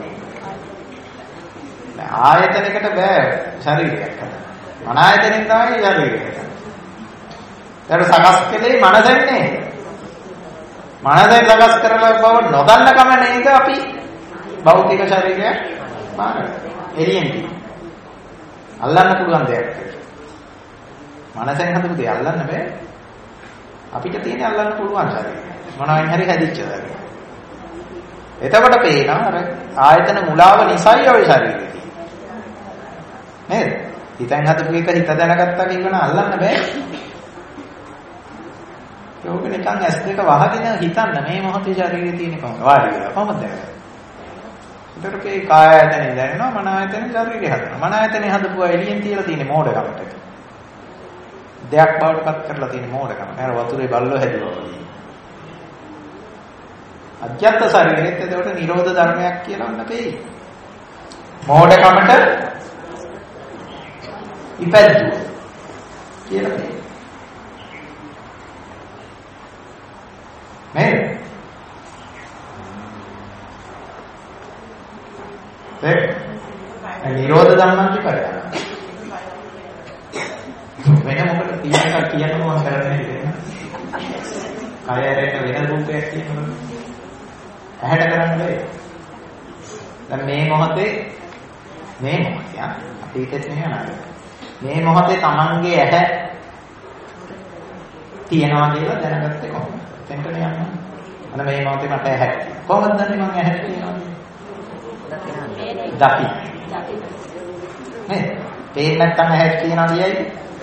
ආයතනයකට බෑ ශරීරයක් හදන්න. මන ආයතනෙන් තමයි ශරීරය හදන්නේ. දර සකස් කළේ මනසෙන් නේද? මනසෙන් සකස් කරලා බව නොදන්න කම නේද අපි භෞතික ශරීරය මානව එළියෙන් අල්ලන්න පුළුවන් දෙයක්. මනසෙන් හදපු දේ අල්ලන්න බෑ. අපිට තියෙන්නේ අල්ලන්න පුළුවන් ශරීරය. මොනවායින් හරි හැදිච්ච ශරීරය. එතකොට පේනවා අර ආයතන මුලාව නිසායි ඔය ශරීරය තියෙන්නේ. නේද? හිතෙන් හදපු එක හිත දැනගත්තා කියන අල්ලන්න බෑ. ඒක නිකන් ඇස් දෙක වහගෙන හිතන්න මේ මොහොතේ ශරීරය තියෙන කොහොමද? වාඩි වෙලා කොහොමද දැනගන්නේ? ඒකට ඒ කාය ආයතනෙන් දැනෙනවා මන ආයතනෙන් ශරීරය හදනවා. මන ආයතනේ හදපුවා එළියෙන් තියලා තියෙන මෝඩකමට. දෙයක් බවට පත් කරලා තියෙන මෝඩකම. නේද වතුරේ බල්ලෝ හැදුවා වගේ. අධ්‍යාත්ම ශරීරෙත් එතකොට නිරෝධ ධර්මයක් කියලා වන්න තේයි. මෝඩකමට ඉපැද්දුවා කියලා තේයි. නේද? නිරෝධ ධර්මන්ති කරා. වෙන මොකද තියෙනවා කියන්න මම කරන්නේ නේද? කයරේට වෙන රූපයක් කියනවද? ඇහැට කරන්නේ. දැන් මේ මොහොතේ අතීතෙත් නෙවෙයි මේ මොහොතේ Tamange ඇහැ තියනවා කියලා දැනගත්තේ කොහොමද? එතනට යන්න. අන්න මේ මොහොතේ මට ඇහැ. කොහොමද දන්නේ මම ඇහැ තියනවා? දකි. නේ? පේන්නේ නැත්නම් ඇහැ තියනවා කියයි.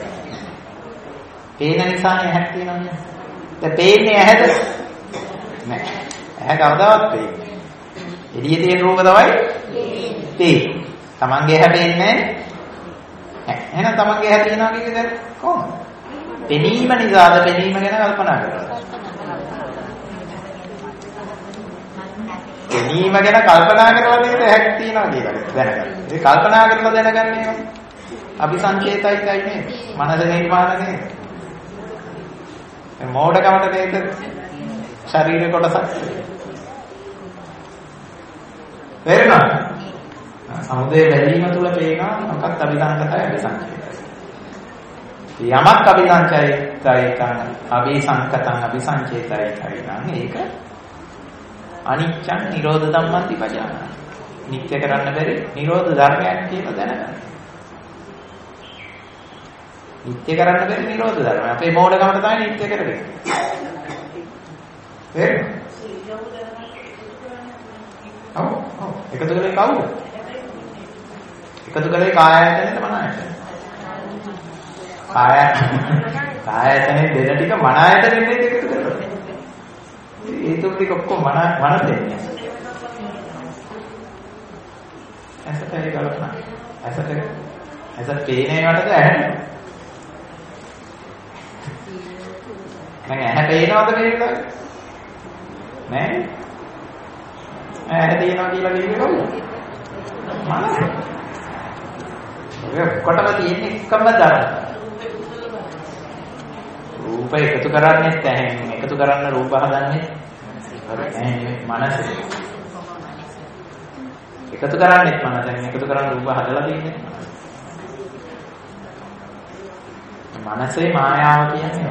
පේන නිසානේ ඇහැ තියනවා කියන්නේ. දැන් පේන්නේ ඇහැද? නෑ. ඇහැ කවදාවත් පේන්නේ. එළියේ තියෙන රූප තමයි පේන්නේ. Tamange ඇහැ පේන්නේ නෑ. එහෙනම් Tamange ඇහැ තියනවා කියන්නේ කොහොමද? පෙනීම නිසාද පෙනීම ගැන කල්පනා කරනවා. පෙනීම ගැන කල්පනා කරලා දෙන්න හැක් තියනවා කියලා දැනගන්න. ඒ කල්පනා කරලා දැනගන්නේ අபிසංකේතයිකයි නේද? මනස නිර්මාණ නේද? මේ මෝඩකමට නේද? ශරීර කොටසක්. තේරෙනවද? සමුදේ බැලීම තුල පේනවා මොකක්ද අபிසංකතයි අபிසංකේතයි. යමක් අபிසංකතං අபிසංචේතයි නම් ඒක අනිච්චං නිරෝධ ධම්මන්ති පජානාති. නිත්‍ය කරන්න බැරි නිරෝධ ධර්මයක් කියලා දැනගන්න. නිත්‍ය කරන්න බැරි නිරෝධ ධර්ම. අපේ මෝඩකමට තමයි නිත්‍ය කරන්නේ. ඔව්. එකතු කරේ කවුද? එකතු කරේ කායයතනෙද මනායතනෙද? කායයතනේ දෙන ටික මනායතනෙ නේද එකතු කරන්නේ. ඒ තුන් ටික ඔක්කොම මන දෙන්නේ. ඇසට ඒ කල්පනා. ඇසට පේනේවටද ඇහැට? මම ඇහැ පේනවද කියලා? නෑ. ඇහැ පේනවා කියලා කිව්වේ කොහොමද? මනස. ඔය කොටම තියෙන එකම ධර්ම. රූප එකතු කරන්නේත් ඇහෙන් එකතු කරන්න රූප හදන්නේ මනස. එකතු කරන්නේත් මනසෙන් එකතු කරන්න රූප හදලා තියෙන්නේ. මනසේ මායාව කියන්නේ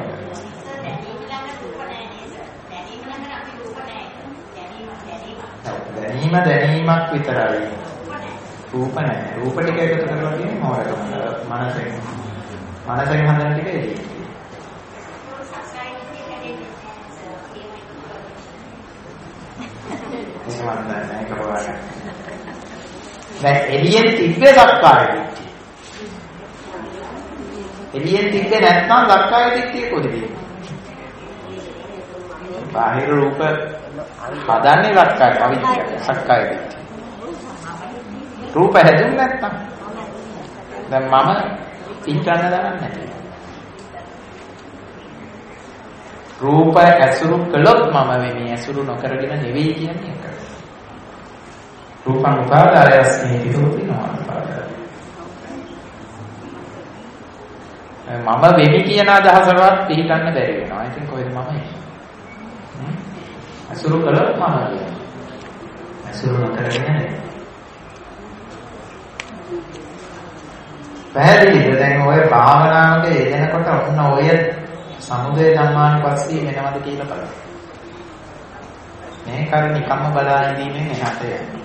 දැනීමක් විතරයි. රූප නැහැ. රූප ටික එකතු කරලා තියෙන්නේ මොකටද? මනසෙන්. මනසෙන් හදන ටික එළියේ. දැන් එළියෙන් තිබ්බේ සක්කාය දිට්ඨිය. එළියෙන් තිබ්බේ නැත්නම් සක්කාය දිට්ඨිය කොහෙද? බාහිර රූප හදන්නේ සක්කාය අවිද්‍යාව සක්කාය දිට්ඨිය. රූප හැදුන්නේ නැත්නම් දැන් මම පිටන්න දරන්නේ නැහැ. රූප ඇසුරු කළොත් මම වෙන්නේ ඇසුරු නොකරගෙන නෙවෙයි කියන්නේ ඒක. රූපං උපාදායස්මි හිතෝති නොඅනුපාදාය. මම වෙමි කියන අදහසවත් පිළිගන්න බැරි වෙනවා. ඉතින් කොහෙද මම එන්නේ? ඇසුරු කළොත් මම වෙන්නේ. ඇසුරු නොකරගෙන නෙවෙයි. පැහැදිලිද? දැන් ඔය භාවනාවක යෙදෙනකොට ඔන්න ඔය සමුදය ධම්මානුපස්සී වෙනවද කියලා බලන්න. මේ කර නිකම්ම බලා ඉඳීමෙන් එහාට යන්නේ.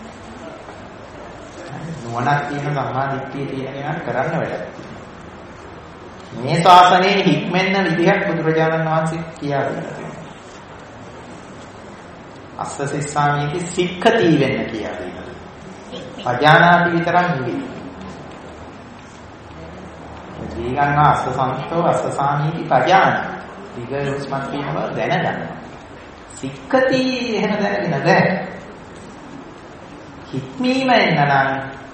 නුවණක් තියෙන සම්මා දිට්ඨිය තියෙන කෙනා කරන්න වැඩක්. මේ ශාසනයේ හික්මෙන්න විදිහක් බුදුරජාණන් වහන්සේ කියලා දෙනවා. අස්ස සිස්සාමීති සික්ඛති වෙන්න කියලා දෙනවා. පජානාති විතරක් නෙවෙයි. දීගං අස්ස සංස්තෝ අස්ස සාමීති පජානාති. දීගරුස්මත් කියන බව දැනගන්න. සික්ඛති එහෙම දැනගෙන බෑ. හික්මීම එන්නනම්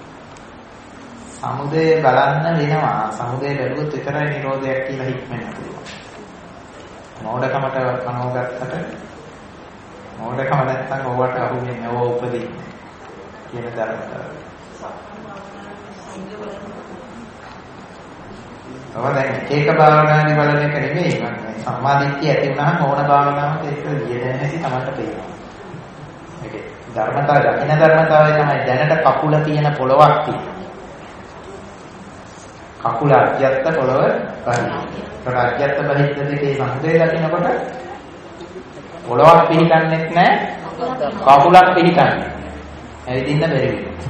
සමුදය බලන්න වෙනවා. සමුදය බැලුවොත් විතරයි නිරෝධයක් කියලා හික්මෙන්න පුළුවන්. මෝඩකමට අනෝගත්තට මෝඩකම නැත්තම් ඕවට අහුවෙන්නේ නැව උපදින්නේ කියන ධර්මතාවය. දැන් ඒක භාවනාවේ බලන එක නෙමෙයි. සම්මාදිට්ඨිය ඇති වුණාම ඕන භාවනාවක ඒක යෙදෙන හැටි තමයි පේනවා. ඒකේ ධර්මතාවය දකින්න ධර්මතාවය තමයි දැනට කකුල තියෙන පොළවක් තියෙනවා. කකුල අධ්‍යත්ත පොළව පරිදි. අධ්‍යත්ත බහිද්ද දෙකේ සම්දේ දකින්නකොට පොළවක් පිහිටන්නේත් නැහැ. කකුලක් පිහිටන්නේ. ඇවිදින්න බැරි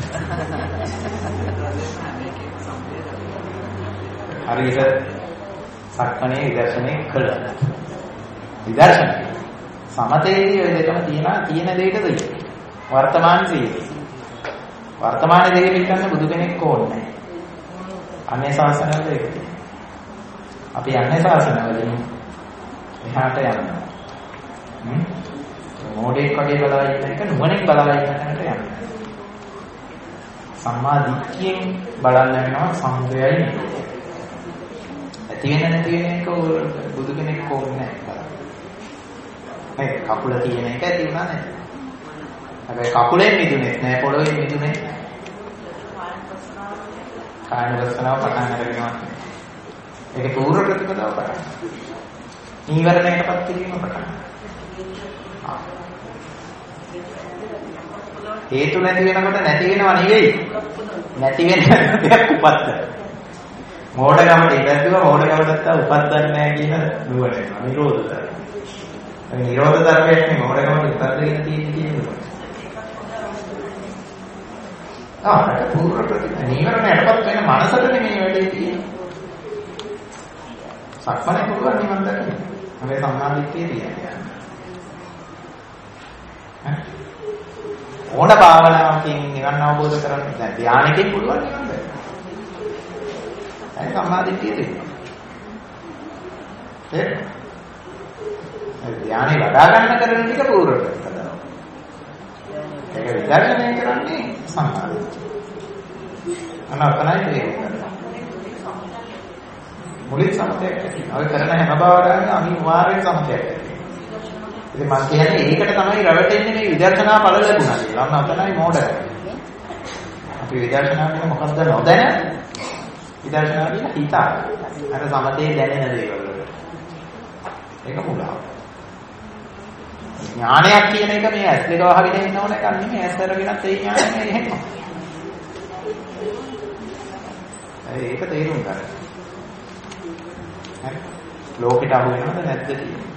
වෙනවා. හරියට සක්මණේ විදර්ශනේ කළා. විදර්ශන සමතේදී ඔය දෙකම තියෙන දෙයකද වර්තමාන ජීවිතේ. වර්තමාන දෙයක පිටන්න බුදු කෙනෙක් ඕනේ නැහැ. අනේ ශාසනවල ඒක. අපි අනේ ශාසනවලින් එහාට යනවා. මොඩේ කඩේ බලලා ඉන්න එක නුවණින් බලලා ඉන්න තැනට යනවා. සම්මා දිට්ඨියෙන් බලන්න වෙනවා සම්පයයි. නැති වෙන එක බුදු කෙනෙක් කොහොමද නැහැ. මේ කකුල තියෙන එක ඇති වුණා නේද? හැබැයි කකුලෙන් මිදුනේ නැහැ, පොළොවෙන් මිදුනේ නැහැ. කායනුපස්සනාව පටන් අරගෙනවා. ඒක පූර්ව ප්‍රතිපදාව පටන්. නීවරණයටපත් කිරීම පටන්. හේතු නැති වෙනකොට නැති වෙනව නෙවෙයි. නැති වෙන දෙයක් උපත්ත. මෝඩකමට ඉඳද්දිව මෝඩකමට නැත්තම් උපත්දන්නේ නැහැ කියන නුවණ එනවා. නිරෝධ ධර්ම. ඒ නිරෝධ ධර්මයේ මෝඩකමට උපත්දගෙන තියෙන්නේ. ඒක පූර්ව ප්‍රතිපදාව. නීවරණයටපත් වෙන මනසට නෙමෙයි වැඩේ තියෙන්නේ. සක්මනේ පුළුවන් නිවන් දකින්න. හැබැයි සම්මාදිට්ඨිය තියන්නේ. ඕන භාවනාවකින් නිවන් අවබෝධ කරගන්න දැන් ධානයකින් පුළුවන් නිවන් දකින්න. ඒ සම්මාදිට්ඨිය තියෙනවා. ඒ ධානය වඩා ගන්න කරන ටික පූර්ව ප්‍රතිපදාව. ඒක විදර්ශනය කරන්නේ සම්මාදිට්ඨිය. අනවතනයි තේරෙන්නේ. මුලින් සමතයක් තියෙනවා. ඔය කරන හැම භාවනාවකම අනිවාර්යෙන් සමතයක් තියෙනවා. ඉතින් මම කියන්නේ ඒකට තමයි රැවටෙන්නේ මේ විදර්ශනා ඵල ලැබුණා කියලා. අන්න අතනයි මෝඩකම. අපි විදර්ශනා කියන මොකක්ද නොදැන විදර්ශනා කියන හිතා. අර සමතේ දැනෙන දේවල් වලට. ඒක මුලාව. ඥානයක් කියන එක මේ ඇස් දෙක වහගෙන ඉන්න ඕන එකක් නෙමෙයි. ඇස් අරගෙනත් ඒ ඥානය එහෙම. ඒක තේරුම් ගන්න. ලෝකෙට අහු වෙනවද නැද්ද කියන්නේ.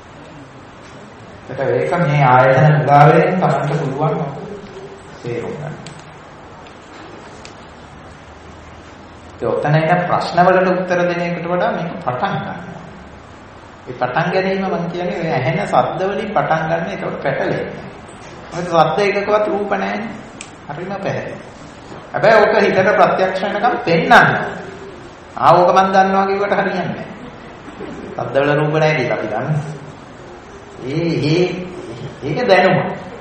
ඒක මේ ආයතන උදාවෙන් තමයි පුළුවන් තේරුම් ගන්න. ඒ ඔතනින් ප්‍රශ්න වලට උත්තර දෙන එකට වඩා මේක පටන් ගන්න. ඒ පටන් ගැනීම මම කියන්නේ ඔය ඇහෙන ශබ්ද වලින් පටන් ගන්න ඒකට පැටලෙන්නේ. මොකද ශබ්ද එකකවත් රූප නැහැනේ. හරිම පැහැදිලි. හැබැයි ඕක හිතට ප්‍රත්‍යක්ෂ වෙනකම් පෙන්වන්න. ඕක මන් දන්නවා කියවට හරියන්නේ නැහැ. ශබ්දවල රූප නැහැ කියලා අපි දන්නේ. ඒක දැනුම.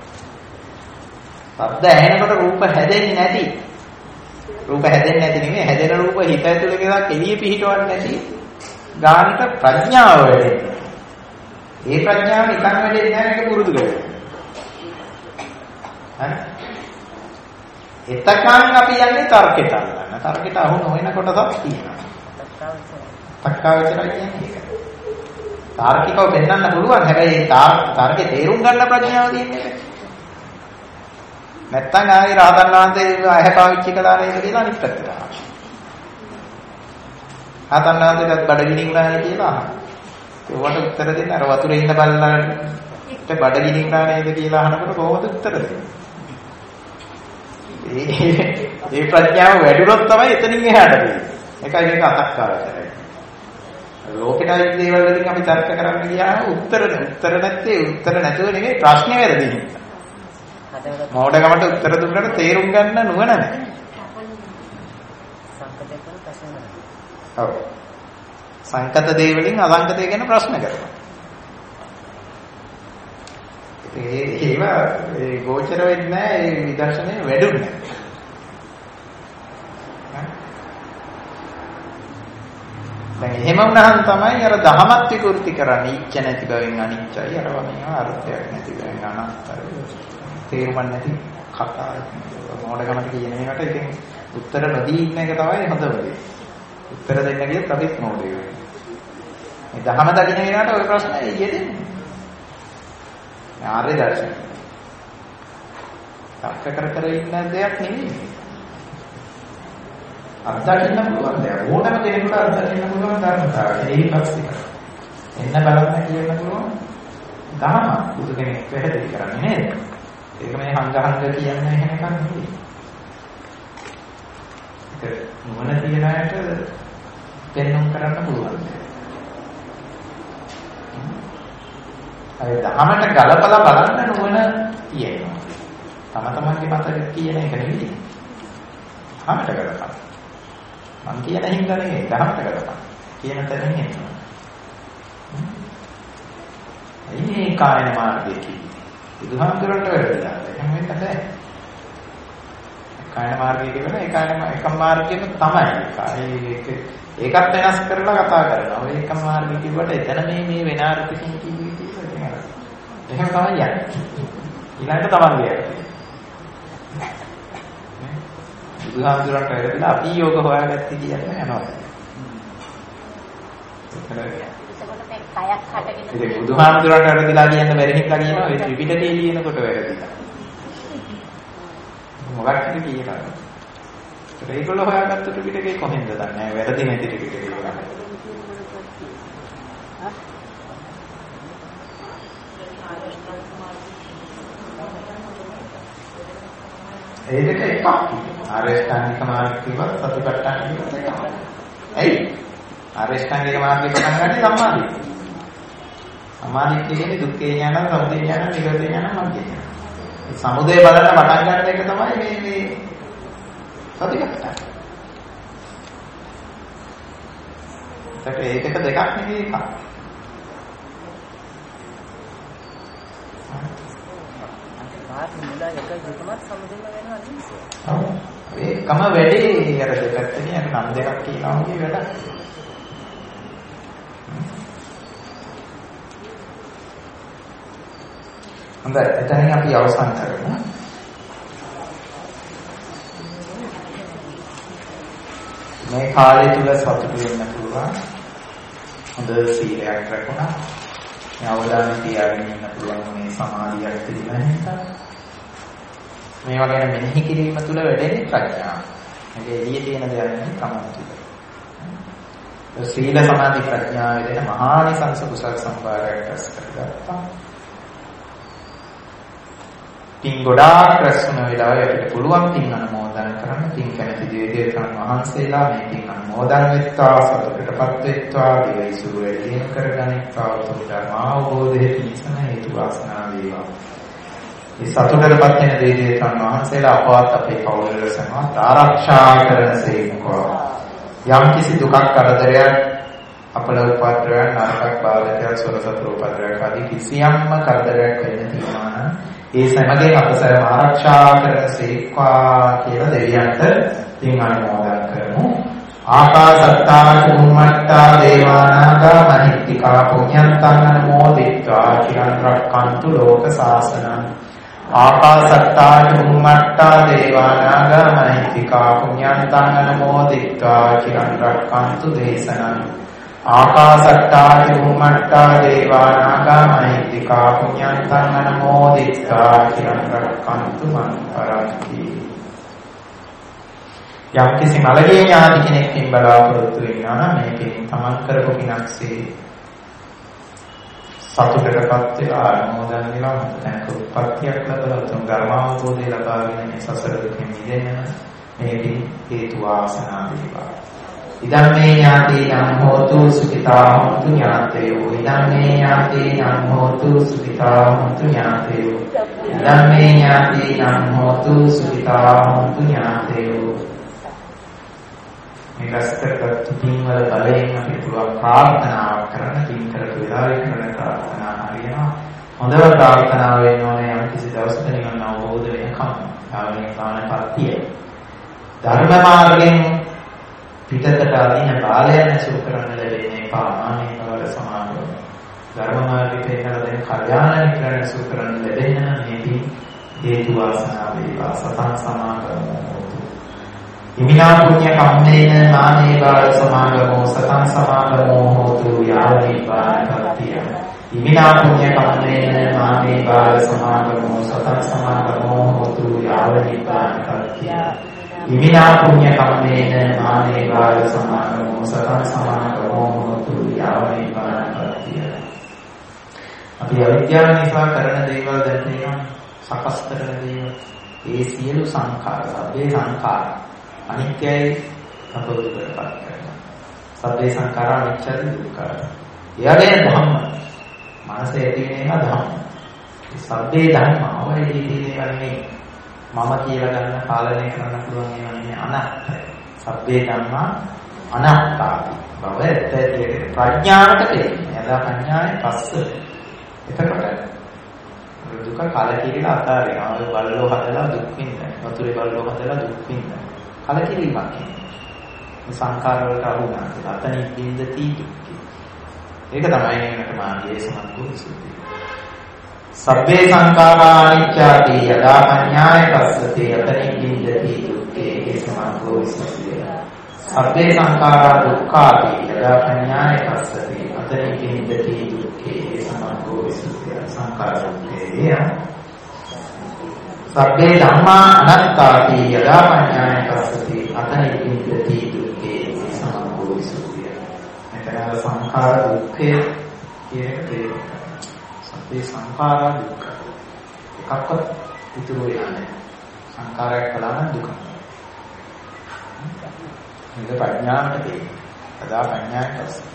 ශබ්ද ඇහෙනකොට රූප හැදෙන්නේ නැති. රූප හැදෙන්නේ නැති නෙමෙයි හැදෙන රූප හිත ඇතුලේ එකක් එළිය පිහිටවන්නේ නැති. ගානට ප්‍රඥාව වැඩෙන්නේ. ඒ ප්‍රඥාව නිකන් වැඩෙන්නේ නැහැ මේක පුරුදු කරගන්න. හරි. එතකන් අපි යන්නේ තර්කයට අල්ලන්න. තර්කයට අහු නොවන කොටසක් තියෙනවා. තක්කාවිතරයි කියන්නේ ඒක. තාර්කිකව පෙන්වන්න පුළුවන්. හැබැයි තාර්කේ තේරුම් ගන්න ප්‍රඥාව තියෙන්නේ. නැත්තම් ආයේ රහතන් වහන්සේ ඇහැ පාවිච්චි කළා නේද කියලා අනිත් පැත්තට ආවා. රහතන් වහන්සේට බඩගිනි වුණානේ කියලා. ඒවට උත්තර දෙන්න අර වතුරේ ඉන්න බල්ලන්ට බඩගිනි වුණා නේද කියලා අහනකොට කොහොමද උත්තර දෙන්නේ? ඒ ප්‍රඥාව වැඩිරොත් තමයි එතනින් එහාට දෙන්නේ. ඒකයි මේක අතක්කාරයි. ලෝකෙට ආයේ දේවල් වලින් අපි තර්ක කරන්න ගියාම උත්තර නැතුව නෙමෙයි ප්‍රශ්නේ වැරදි. මොඩකමට උත්තර දුන්නට තේරුම් ගන්න නුවණ නැහැ. ඔව්. සංකත දේ වලින් අසංකත දේ ගැන ප්‍රශ්න කරනවා. ඒවා ගෝචර වෙන්නේ නැහැ. ඒ විදර්ශනයේ වැඩුන්නේ නැහැ. දැන් එහෙම වුණාම තමයි අර දහමත් විකෘති කරන්නේ. ඉච්ඡ නැති බවෙන් අනිච්චයි. අරවා මේවා අර්ථයක් නැති බවෙන් අනත්තයි. තේරුම් නැති කතා මොඩකමට කියන මේකට ඉතින් උත්තර නොදී ඉන්න එක තමයි හොඳ වෙන්නේ. උත්තර දෙන්න ගියත් අපිත් මොඩේ වෙන්නේ. මේ දහම දකින්න වෙනාට ওই ප්‍රශ්නේ යෙදෙන්නේ. ආර්ය දර්ශනය. තර්ක කර ඉන්න දෙයක් නෙවෙයි. අත්දකින්න පුළුවන් දෙයක්. ඕනම කෙනෙකුට අත්දකින්න පුළුවන් ධර්මතාවය. ඒකයි පස්සේ. එන්න බලන්න කියන්න පුළුවන්. දහම බුදු කෙනෙක් පැහැදිලි කරන්නේ නේද? ඒක මේ හංගහංග කියන්නේ එහෙම එකක් නෙවෙයි. ඒක නුවණ තියන අයට පෙන්වන්න කරන්න පුළුවන්. ඒ දහමට ගලපලා බලන්න නුවණ තියෙනවා. තම තමන්ගේ මතක කියන එක නෙවෙයි. දහමට ගලපලා. මං කියන හින්දා නෙවෙයි දහමට ගලපලා. කියන තැනින් එනවා. මේ කායන මාර්ගයේ බුදුහාමුදුරන්ට වැරදිලා. එහෙම වෙන්න බෑ. කායන මාර්ගය කියන එකම මාර්ගයම තමයි. ඒකත් වෙනස් කරලා කතා කරනවා. ඔය එකම මාර්ගය කිව්වට එතන මේ වෙන අර්ථකින් කිව්වේ කියලා. එහෙම තමයි යන්නේ. ඊළඟට තමයි යන්නේ. බුදුහාමුදුරන්ට වැරදිලා අපි යෝග හොයාගත්තේ කියන්නේ යනවා. ඉතින් බුදුහාමුදුරන්ට වැරදිලා කියන්න බැරි හින්දා කියනවා ඒ ත්‍රිපිටකය ලියනකොට වැරදිලා. මොකක්ද කියනවා? ඒගොල්ලෝ හොයාගත්ත ත්‍රිපිටකේ කොහෙන්ද දන්නේ? වැරදි නැති ත්‍රිපිටකේ ගන්න. ඒ දෙක එකක්. ආරේෂ්ඨාංගික මාර්ගය කිව්වත් සතිපට්ඨාන කිව්වත් එකක්. ඇයි? ආරේෂ්ඨාංගික මාර්ගය පටන් ගන්නේ සම්මාදිට්ඨිය. සම්මාදිට්ඨිය කියන්නේ දුක්ඛේ ඥාන, සමුදය ඥාන, නිරෝධ ඥාන, මග්ග ඥාන. මේ සමුදය බලන්න පටන් ගන්න එක තමයි මේ සතිපට්ඨාන. ඒක දෙකක් නෙවෙයි එකක්. ඒකම වැඩි අර දෙපැත්තේ අර නම් දෙකක් කියනවා වගේ වැඩක්. හොඳයි එතනින් අපි අවසන් කරමු. මේ කාලය තුල සතුටු වෙන්න පුළුවන්. හොඳ සීලයක් රැකුණා. මේ අවදානය තියාගෙන ඉන්න පුළුවන් මේ සමාධියක් තිබුණා නේද? මේවා ගැන මෙනෙහි කිරීම තුළ වැඩෙන්නේ ප්‍රඥාව. මේක එළියේ තියෙන දෙයක් නෙවෙයි කමන තුළ. සීල සමාධි ප්‍රඥා වේදෙන මහානිසංස කුසල සම්භාරයක් රැස් කරගත්තා. තින් ගොඩාක් රැස්න වෙලාවෙ අපිට පුළුවන් තින් අනුමෝදන් කරන්න. තින් කැමති දේවදේවයන් වහන්සේලා මේ තින් අනුමෝදන් වෙත්වා සතුටටපත් වෙත්වා දිවයිසුරු වැඩි කරගනිත්වා උතුම් ධර්ම අවබෝධයේ පිණිසම හේතු වාසනා වේවා. මේ සතුටටපත් වෙන දේවදේවයන් වහන්සේලා අපවත් අපේ පවුල සමග ආරක්ෂා කරනසේකෝ. යම් කිසි දුකක් කරදරයක් අපල උපද්‍රවයන් නරකක් බාධකයක් සොරසතුරු උපද්‍රවයක් ආදී කිසියම්ම කරදරයක් වෙන්න තියනවා නම් ඒ සමගින් අපසර ආරක්ෂා කරනසේකවා කියලා දෙවියන්ට තින් අනුමෝදන් කරමු. ආකාසත්තා චුම්මත්තා දේවානාගා මහිත්‍තිකා පුඤ්ඤන්තං අනුමෝදිත්වා චිරන් රක්ඛන්තු ලෝක සාසනං. ආකාසත්තා චුම්මත්තා දේවානාගා මහිත්‍තිකා පුඤ්ඤන්තං අනුමෝදිත්වා චිරන් රක්ඛන්තු දේශනං. ආකාසත්තා චුම්මත්තා දේවානාගා මහිත්‍තිකා පුඤ්ඤන්තං අනුමෝදිත්වා චිරන් රක්ඛන්තු මං පරන්ති. යම් කිසි මළගේ ඥාති කෙනෙක්ගෙන් බලාපොරොත්තු වෙනවා නම් මේකෙන් තමන් කරපු පිනක්සේ සතුටටපත් වෙලා අනුමෝදන් වෙලා නැත්නම් උත්පත්තියක් ලැබලා උතුම් ධර්මාවබෝධය ලබාගෙන මේ සසර දුකෙන් මිදෙන්න මේකෙන් හේතු වාසනා වේවා. ඉදම් මේ ඥාතීනම් හෝතු සුඛිතා හොන්තු ඥාතයෝ. ඉදම් මේ ඥාතීනම් හෝතු සුඛිතා හොන්තු ඥාතයෝ. ඉදම් මේ ඥාතීනම් හෝතු සුඛිතා හොන්තු ඥාතයෝ. මේ රැස්කරගත් පින්වල බලයෙන් අපි පුළුවන් ප්‍රාර්ථනාවක් කරන්න. පින් කරපු වෙලාවේ කරන ප්‍රාර්ථනා හරියනවා. හොඳව ප්‍රාර්ථනා වෙන්න ඕනේ යම් කිසි දවසක නිවන අවබෝධ වෙනකම්. ආවනේ පානපත්තිය. ධර්ම මාර්ගයෙන් පිටතට අදින බාලයන් ඇසුරු කරන්න ලැබෙන්නේ පාමානේ වල සමානව. ධර්ම මාර්ගයේ පෙන්නන දෙන කල්යාණ මිත්‍රයන් ඇසුරු කරන්න ලැබෙන මේදී හේතු වාසනා වේවා. සතං සමාගමෝ ඉමිනා පුඤ්ඤ කම්මේන නාමේ බාල සමාගමෝ සතං සමාගමෝ හෝතු යාව නිපාතපත්තිය. ඉමිනා පුඤ්ඤ කම්මේන නාමේ බාල සමාගමෝ සතං සමාගමෝ හෝතු යාව නිපාතපත්තිය. ඉමිනා පුඤ්ඤ කම්මේන නාමේ බාල සමාගමෝ සතං සමාගමෝ හෝතු යාව නිපාතපත්තිය. අපි අවිද්‍යාව නිසා කරන දේවල් දැන් තියෙනවා. සකස් කරන දේවල් ඒ සියලු සංඛාර සබ්බේ සංඛාර අනිත්‍යයි අපෝධ කරපත් කරනවා. සබ්බේ සංඛාරා අනිච්චයි දුක්ඛයි. එයාගේ ධම්ම. මනසේ ඇති වෙන එක ධම්ම. ඒ සබ්බේ ධම්ම අවරේදී තියෙන්නේ මම කියලා ගන්න පාලනය කරන්න පුළුවන් ඒවා නෙමෙයි අනාත්මයි. සබ්බේ ධම්මා අනාත්මයි. බව ඇත්තට ප්‍රඥාවට තේරෙන්නේ. එදා ප්‍රඥාවේ පස්ස. එතකොට දුක කලකිරීලා අතාරිනවා. ඔය බල්ලෝ හදලා දුක් විඳින්න. වතුරේ බල්ලෝ හදලා දුක් විඳින්න. කලකිරීමක් කියන්නේ. මේ සංකාර වලට අහුණා. අතනින් බින්දති දුක්ඛ. ඒක තමයි මේකට මාර්ගයේ සමග්ගෝ විසුද්ධිය. සබ්බේ සංඛාරා අනිච්චාති යදා අඤ්ඤාය පස්සති අතනින් බින්දති දුක්ඛේ ඒ සමග්ගෝ විසුද්ධිය. සබ්බේ සංඛාරා දුක්ඛාති යදා අඤ්ඤාය පස්සති අතනින් බින්දති දුක්ඛේ ඒ සමග්ගෝ විසුද්ධිය. සංඛාර දුක්ඛේ සබ්බේ ධම්මා අනාත්තාති යදා අඤ්ඤාය පස්සති අතනින් බින්දති දුක්ඛේ ඒ සමග්ගෝ විසුද්ධිය. මෙතන සංඛාර දුක්ඛය කියන දේ සබ්බේ සංඛාරා දුක්ඛ එකක්වත් ඉතුරු වෙන්නේ නැහැ. සංඛාරයක් කළා නම් දුක. මේක ප්‍රඥාවට තියෙන්නේ. අදා ප්‍රඥාවට පස්සේ.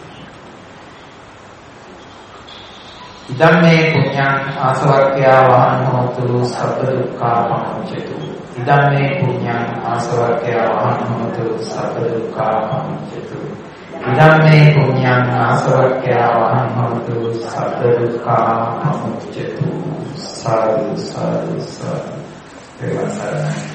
ඉදම් මේ පුඤ්ඤං ආසවක්ඛ්‍යා වහං හෝතු සබ්බ දුක්ඛා පමුච්චතු. ඉදම් මේ පුඤ්ඤං ආසවක්ඛ්‍යා වහං හෝතු සබ්බ දුක්ඛා පමුච්චතු. ඉදම් මේ පුඤ්ඤං ආසවක්ඛ්‍යා වහං හෝතු සබ්බ දුක්ඛා පමුච්චතු. සාදු සාදු සාදු.